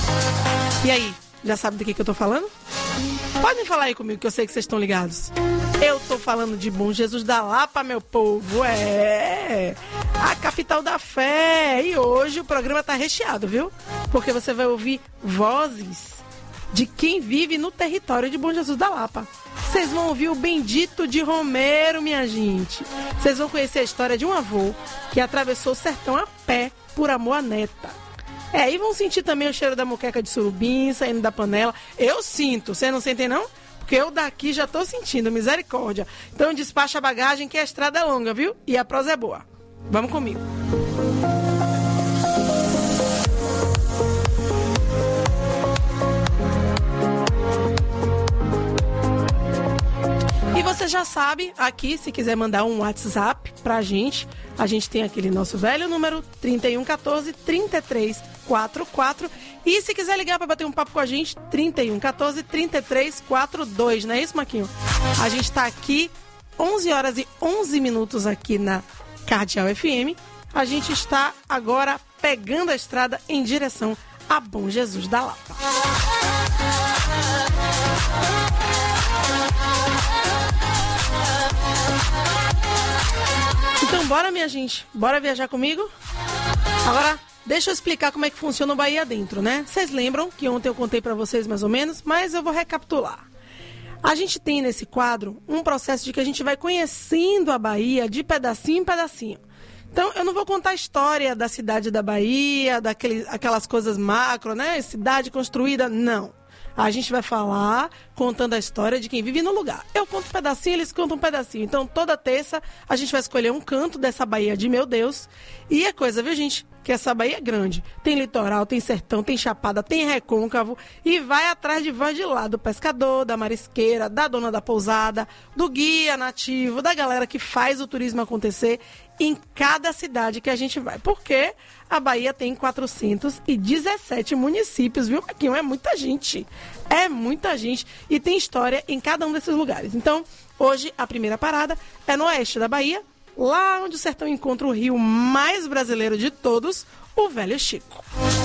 E aí, já sabe do que eu tô falando? Podem falar aí comigo, que eu sei que vocês estão ligados. Eu tô falando de Bom Jesus da Lapa, meu povo. É a capital da fé. E hoje o programa tá recheado, viu? Porque você vai ouvir vozes de quem vive no território de Bom Jesus da Lapa. Vocês vão ouvir o Bendito de Romero, minha gente. Vocês vão conhecer a história de um avô que atravessou o sertão a pé por amor à neta. E vão sentir também o cheiro da moqueca de surubim saindo da panela. Eu sinto, vocês não sentem não? Porque eu daqui já tô sentindo, misericórdia. Então despacha a bagagem que a estrada é longa, viu? E a prosa é boa. Vamos comigo. E você já sabe, aqui, se quiser mandar um WhatsApp pra gente, a gente tem aquele nosso velho número 3114-3344. E se quiser ligar para bater um papo com a gente, 3114-3342. Não é isso, Marquinho? A gente tá aqui, 11 horas e 11 minutos aqui na Cardeal FM. A gente está agora pegando a estrada em direção a Bom Jesus da Lapa. Então bora, minha gente, bora viajar comigo? Agora, deixa eu explicar como é que funciona o Bahia Dentro, né? Vocês lembram que ontem eu contei pra vocês mais ou menos, mas eu vou recapitular. A gente tem nesse quadro um processo de que a gente vai conhecendo a Bahia de pedacinho em pedacinho. Então, eu não vou contar a história da cidade da Bahia, aquelas coisas macro, né? Cidade construída, não. A gente vai falar contando a história de quem vive no lugar. Eu conto um pedacinho, eles contam um pedacinho. Então, toda terça, a gente vai escolher um canto dessa Bahia de meu Deus. E é coisa, viu, gente? Que essa Bahia é grande. Tem litoral, tem sertão, tem chapada, tem recôncavo. E vai atrás de voz de lá, do pescador, da marisqueira, da dona da pousada, do guia nativo, da galera que faz o turismo acontecer em cada cidade que a gente vai. Porque a Bahia tem 417 municípios, viu, Marquinhos? É muita gente. É muita gente. E tem história em cada um desses lugares. Então, hoje, a primeira parada é no oeste da Bahia, lá onde o sertão encontra o rio mais brasileiro de todos, o Velho Chico.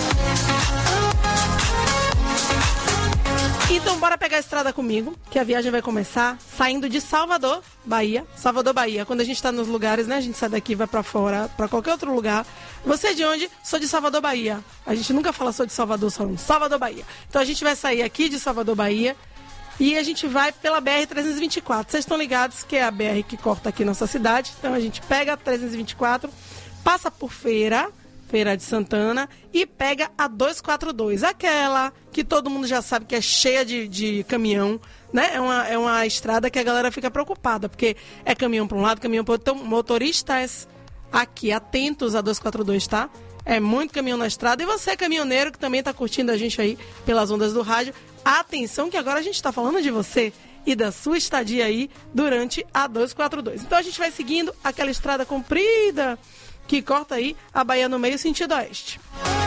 Então, bora pegar a estrada comigo, que a viagem vai começar saindo de Salvador, Bahia. Salvador, Bahia. Quando a gente tá nos lugares, né? A gente sai daqui e vai pra fora, pra qualquer outro lugar. Você é de onde? Sou de Salvador, Bahia. A gente nunca fala sou de Salvador, só um Salvador, Bahia. Então, a gente vai sair aqui de Salvador, Bahia, e a gente vai pela BR-324. Vocês estão ligados que é a BR que corta aqui nossa cidade. Então, a gente pega a 324, passa por Feira de Santana, e pega a 242, aquela que todo mundo já sabe que é cheia de caminhão, né? É uma estrada que a galera fica preocupada, porque é caminhão para um lado, caminhão para outro. Então, motoristas aqui, atentos a 242, tá? É muito caminhão na estrada. E você, caminhoneiro, que também está curtindo a gente aí pelas ondas do rádio, atenção que agora a gente está falando de você e da sua estadia aí durante a 242. Então, a gente vai seguindo aquela estrada comprida que corta aí a Bahia no meio, sentido oeste.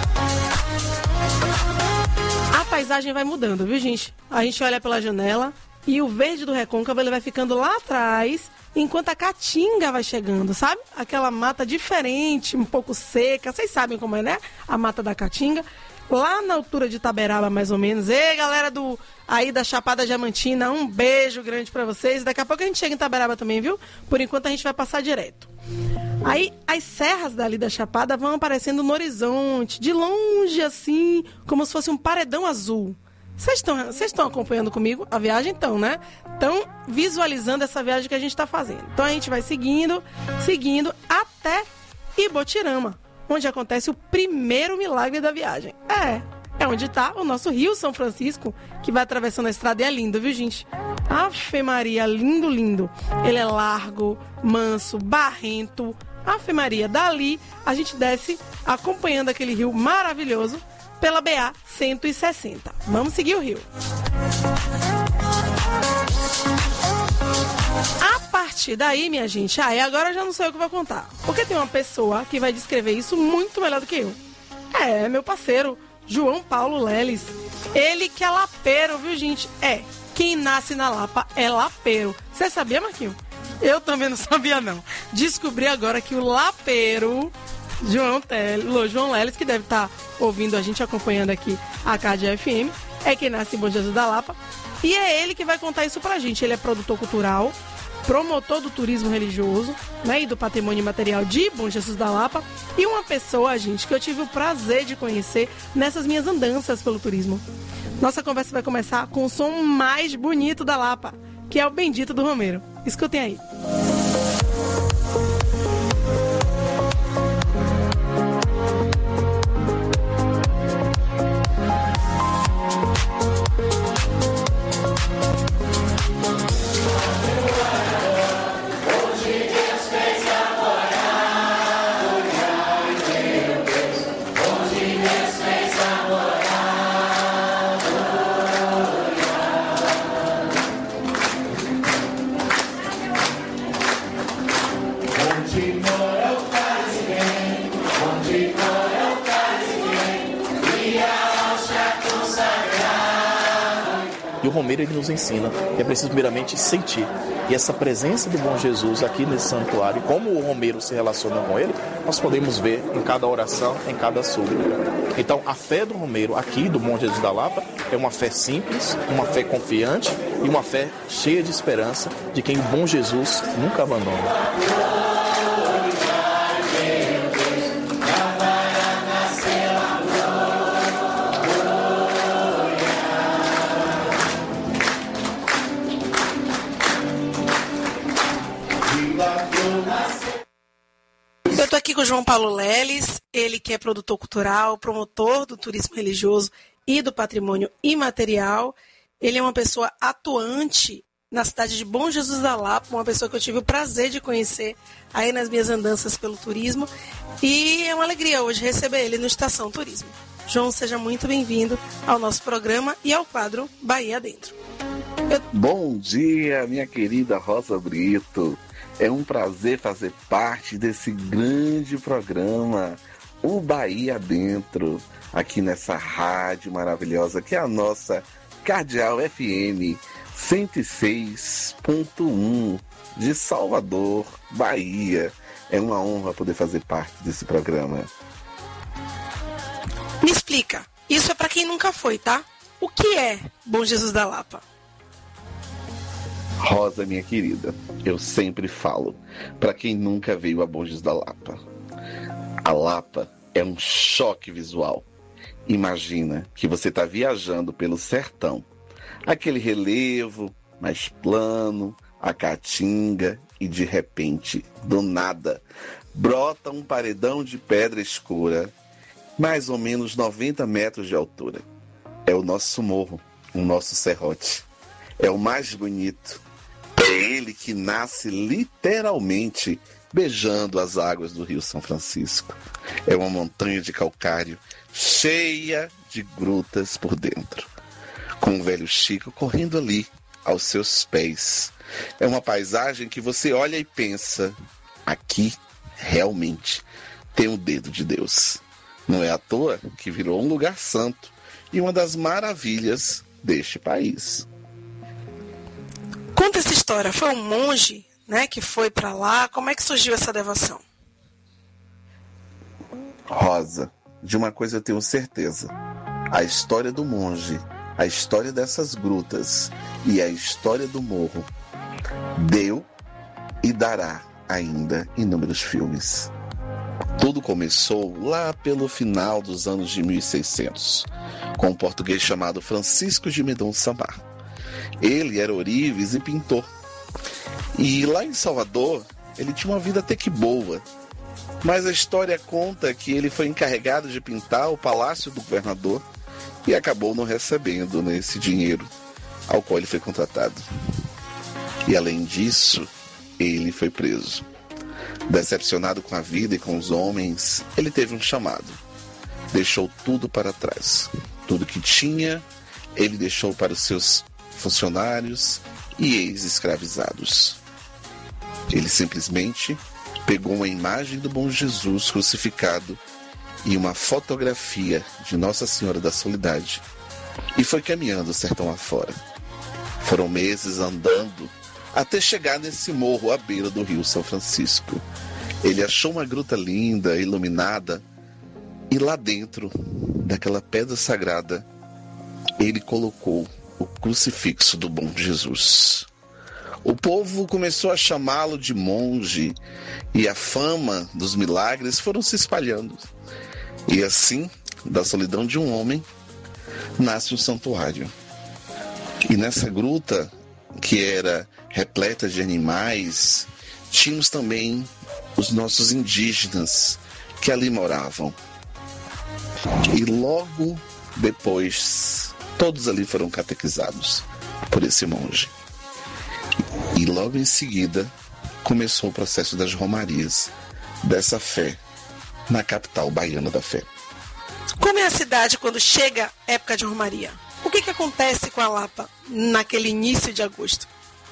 A paisagem vai mudando, viu, gente? A gente olha pela janela e o verde do recôncavo ele vai ficando lá atrás, enquanto a caatinga vai chegando, sabe? Aquela mata diferente, um pouco seca. Vocês sabem como é, né? A mata da caatinga. Lá na altura de Itaberaba, mais ou menos. Ei, galera aí da Chapada Diamantina, um beijo grande pra vocês. Daqui a pouco a gente chega em Itaberaba também, viu? Por enquanto a gente vai passar direto. Aí as serras dali da Chapada vão aparecendo no horizonte, de longe assim, como se fosse um paredão azul. Vocês estão acompanhando comigo a viagem, então, né? Estão visualizando essa viagem que a gente está fazendo. Então a gente vai seguindo até Ibotirama, onde acontece o primeiro milagre da viagem. É onde está o nosso Rio São Francisco, que vai atravessando a estrada e é lindo, viu, gente? Ave Maria, lindo, lindo. Ele é largo, manso, barrento. Ave Maria, dali a gente desce acompanhando aquele rio maravilhoso pela BA 160. Vamos seguir o rio. A partir daí, minha gente, agora eu já não sei o que vou contar. Porque tem uma pessoa que vai descrever isso muito melhor do que eu. É meu parceiro, João Paulo Leles. Ele que é lapeiro, viu, gente? Quem nasce na Lapa é lapeiro. Você sabia, Marquinhos? Eu também não sabia, não. Descobri agora que o lapeiro João Leles, que deve estar ouvindo a gente, acompanhando aqui a Cardeal FM, é quem nasce em Bom Jesus da Lapa. E é ele que vai contar isso pra gente. Ele é produtor cultural, promotor do turismo religioso, né, e do patrimônio imaterial de Bom Jesus da Lapa, e uma pessoa, gente, que eu tive o prazer de conhecer nessas minhas andanças pelo turismo. Nossa conversa vai começar com o som mais bonito da Lapa, que é o Bendito do Romeiro. Escutem aí. E o Romeiro, ele nos ensina que é preciso primeiramente sentir. E essa presença do Bom Jesus aqui nesse santuário, como o Romeiro se relaciona com ele, nós podemos ver em cada oração, em cada súplica. Então, a fé do Romeiro aqui, do Bom Jesus da Lapa, é uma fé simples, uma fé confiante e uma fé cheia de esperança de quem o Bom Jesus nunca abandona. Eu estou aqui com o João Paulo Leles, ele que é produtor cultural, promotor do turismo religioso e do patrimônio imaterial. Ele é uma pessoa atuante na cidade de Bom Jesus da Lapa, uma pessoa que eu tive o prazer de conhecer aí nas minhas andanças pelo turismo. E é uma alegria hoje receber ele no Estação Turismo. João, seja muito bem-vindo ao nosso programa e ao quadro Bahia Dentro. Bom dia, minha querida Rosa Brito. É um prazer fazer parte desse grande programa, o Bahia Dentro, aqui nessa rádio maravilhosa que é a nossa Cardeal FM 106.1 de Salvador, Bahia. É uma honra poder fazer parte desse programa. Me explica, isso é para quem nunca foi, tá? O que é Bom Jesus da Lapa? Rosa, minha querida, eu sempre falo, para quem nunca veio a Bom Jesus da Lapa, a Lapa é um choque visual. Imagina que você está viajando pelo sertão, aquele relevo mais plano, a caatinga, e de repente, do nada, brota um paredão de pedra escura, mais ou menos 90 metros de altura. É o nosso morro, o nosso serrote. É o mais bonito. É ele que nasce literalmente beijando as águas do Rio São Francisco. É uma montanha de calcário cheia de grutas por dentro, com o velho Chico correndo ali aos seus pés. É uma paisagem que você olha e pensa, aqui realmente tem o dedo de Deus. Não é à toa que virou um lugar santo e uma das maravilhas deste país. Conta essa história. Foi um monge, né, que foi para lá. Como é que surgiu essa devoção? Rosa, de uma coisa eu tenho certeza. A história do monge, a história dessas grutas e a história do morro deu e dará ainda inúmeros filmes. Tudo começou lá pelo final dos anos de 1600, com um português chamado Francisco de Mendonça Mar. Ele era ourives e pintor. E lá em Salvador, ele tinha uma vida até que boa. Mas a história conta que ele foi encarregado de pintar o palácio do governador e acabou não recebendo, né, esse dinheiro ao qual ele foi contratado. E além disso, ele foi preso. Decepcionado com a vida e com os homens, ele teve um chamado. Deixou tudo para trás. Tudo que tinha, ele deixou para os seus funcionários e ex-escravizados. Ele simplesmente pegou uma imagem do Bom Jesus crucificado e uma fotografia de Nossa Senhora da Soledade e foi caminhando o sertão afora. Foram meses andando até chegar nesse morro à beira do Rio São Francisco. Ele achou uma gruta linda, iluminada, e lá dentro daquela pedra sagrada ele colocou o crucifixo do Bom Jesus. O povo começou a chamá-lo de monge e a fama dos milagres foram se espalhando. E assim, da solidão de um homem, nasce um santuário. E nessa gruta, que era repleta de animais, tínhamos também os nossos indígenas que ali moravam. E logo depois, todos ali foram catequizados por esse monge. E logo em seguida, começou o processo das romarias dessa fé na capital baiana da fé. Como é a cidade quando chega a época de romaria? O que acontece com a Lapa naquele início de agosto?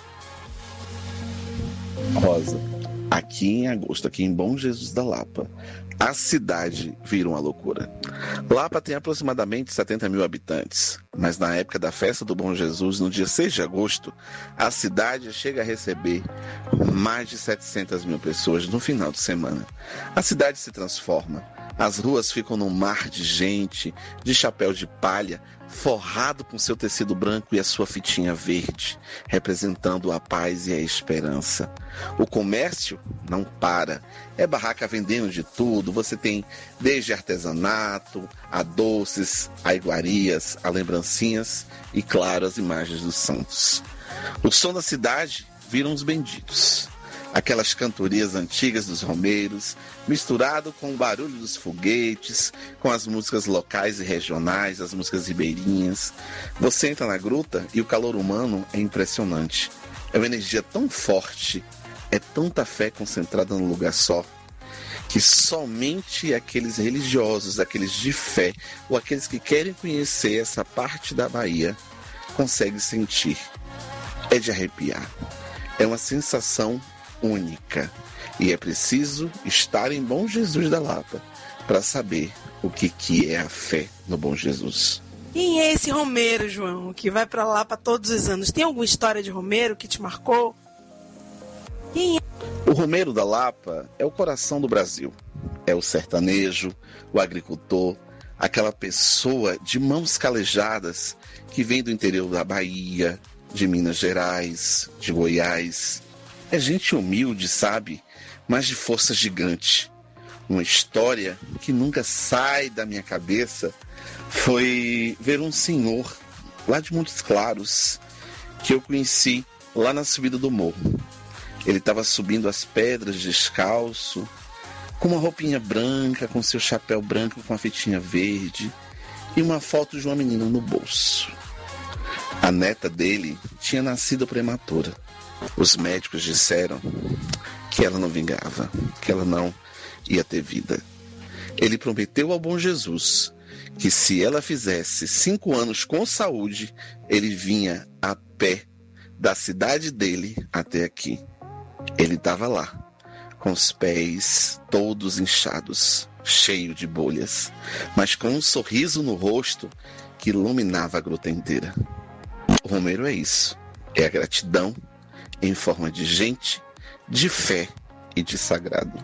Rosa, aqui em agosto, aqui em Bom Jesus da Lapa, a cidade vira uma loucura. Lapa tem aproximadamente 70 mil habitantes, mas na época da festa do Bom Jesus, no dia 6 de agosto, a cidade chega a receber mais de 700 mil pessoas no final de semana. A cidade se transforma, as ruas ficam num mar de gente, de chapéu de palha, forrado com seu tecido branco e a sua fitinha verde, representando a paz e a esperança. O comércio não para, é barraca vendendo de tudo, você tem desde artesanato, a doces, a iguarias, a lembrancinhas e, claro, as imagens dos santos. O som da cidade viram os benditos. Aquelas cantorias antigas dos romeiros, misturado com o barulho dos foguetes, com as músicas locais e regionais, as músicas ribeirinhas. Você entra na gruta e o calor humano é impressionante. É uma energia tão forte, é tanta fé concentrada num lugar só, que somente aqueles religiosos, aqueles de fé, ou aqueles que querem conhecer essa parte da Bahia, conseguem sentir. É de arrepiar. É uma sensação única. E é preciso estar em Bom Jesus da Lapa para saber o que é a fé no Bom Jesus. E é esse romeiro, João, que vai para Lapa todos os anos? Tem alguma história de romeiro que te marcou? O romeiro da Lapa é o coração do Brasil. É o sertanejo, o agricultor, aquela pessoa de mãos calejadas que vem do interior da Bahia, de Minas Gerais, de Goiás. É gente humilde, sabe? Mas de força gigante. Uma história que nunca sai da minha cabeça foi ver um senhor lá de Montes Claros que eu conheci lá na subida do morro. Ele estava subindo as pedras descalço, com uma roupinha branca, com seu chapéu branco com a fitinha verde e uma foto de uma menina no bolso. A neta dele tinha nascido prematura. Os médicos disseram que ela não vingava, que ela não ia ter vida. Ele prometeu ao Bom Jesus que se ela fizesse 5 anos com saúde, ele vinha a pé da cidade dele até aqui. Ele estava lá, com os pés todos inchados, cheio de bolhas, mas com um sorriso no rosto que iluminava a gruta inteira. O romeiro é isso, é a gratidão em forma de gente, de fé e de sagrado.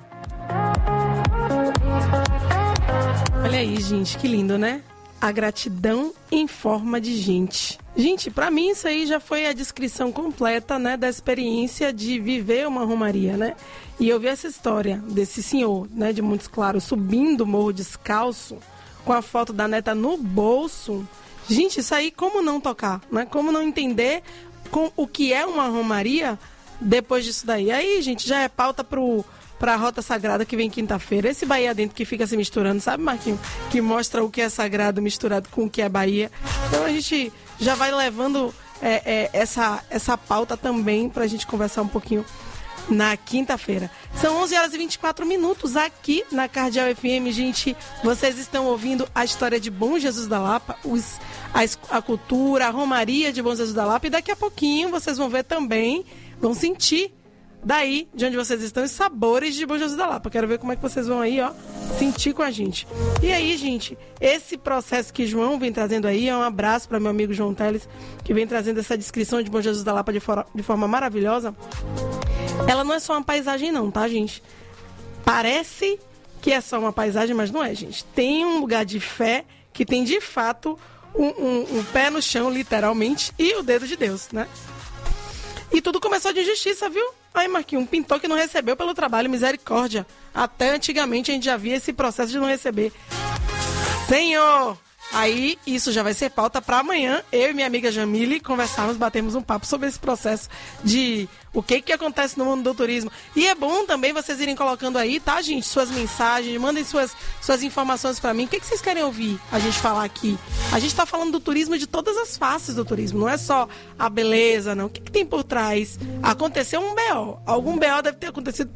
Olha aí, gente, que lindo, né? A gratidão em forma de gente. Gente, pra mim isso aí já foi a descrição completa, né, da experiência de viver uma romaria, né? E eu vi essa história desse senhor, né, de Montes Claros, subindo o morro descalço, com a foto da neta no bolso. Gente, isso aí como não tocar, né? Como não entender com o que é uma romaria depois disso daí. Aí, gente, já é pauta pra Rota Sagrada que vem quinta-feira. Esse Bahia Dentro que fica se misturando, sabe, Marquinhos? Que mostra o que é sagrado misturado com o que é Bahia. Então a gente já vai levando essa pauta também pra gente conversar um pouquinho na quinta-feira. São 11h24 aqui na Cardeal FM, gente. Vocês estão ouvindo a história de Bom Jesus da Lapa, a cultura, a romaria de Bom Jesus da Lapa. E daqui a pouquinho vocês vão ver também, vão sentir daí, de onde vocês estão, os sabores de Bom Jesus da Lapa. Quero ver como é que vocês vão aí, ó, sentir com a gente. E aí, gente, esse processo que João vem trazendo aí, é um abraço para meu amigo João Teles, que vem trazendo essa descrição de Bom Jesus da Lapa de forma maravilhosa. Ela não é só uma paisagem não, tá, gente? Parece que é só uma paisagem, mas não é, gente. Tem um lugar de fé que tem, de fato, um pé no chão, literalmente, e o dedo de Deus, né? E tudo começou de injustiça, viu? Aí, Marquinhos, um pintor que não recebeu pelo trabalho, misericórdia. Até antigamente a gente já via esse processo de não receber. Senhor! Aí, isso já vai ser pauta para amanhã. Eu e minha amiga Jamile conversarmos, batemos um papo sobre esse processo de o que acontece no mundo do turismo. E é bom também vocês irem colocando aí, tá, gente? Suas mensagens, mandem suas informações para mim. O que vocês querem ouvir a gente falar aqui? A gente tá falando do turismo, de todas as faces do turismo. Não é só a beleza, não. O que tem por trás? Aconteceu um BO. Algum BO deve ter acontecido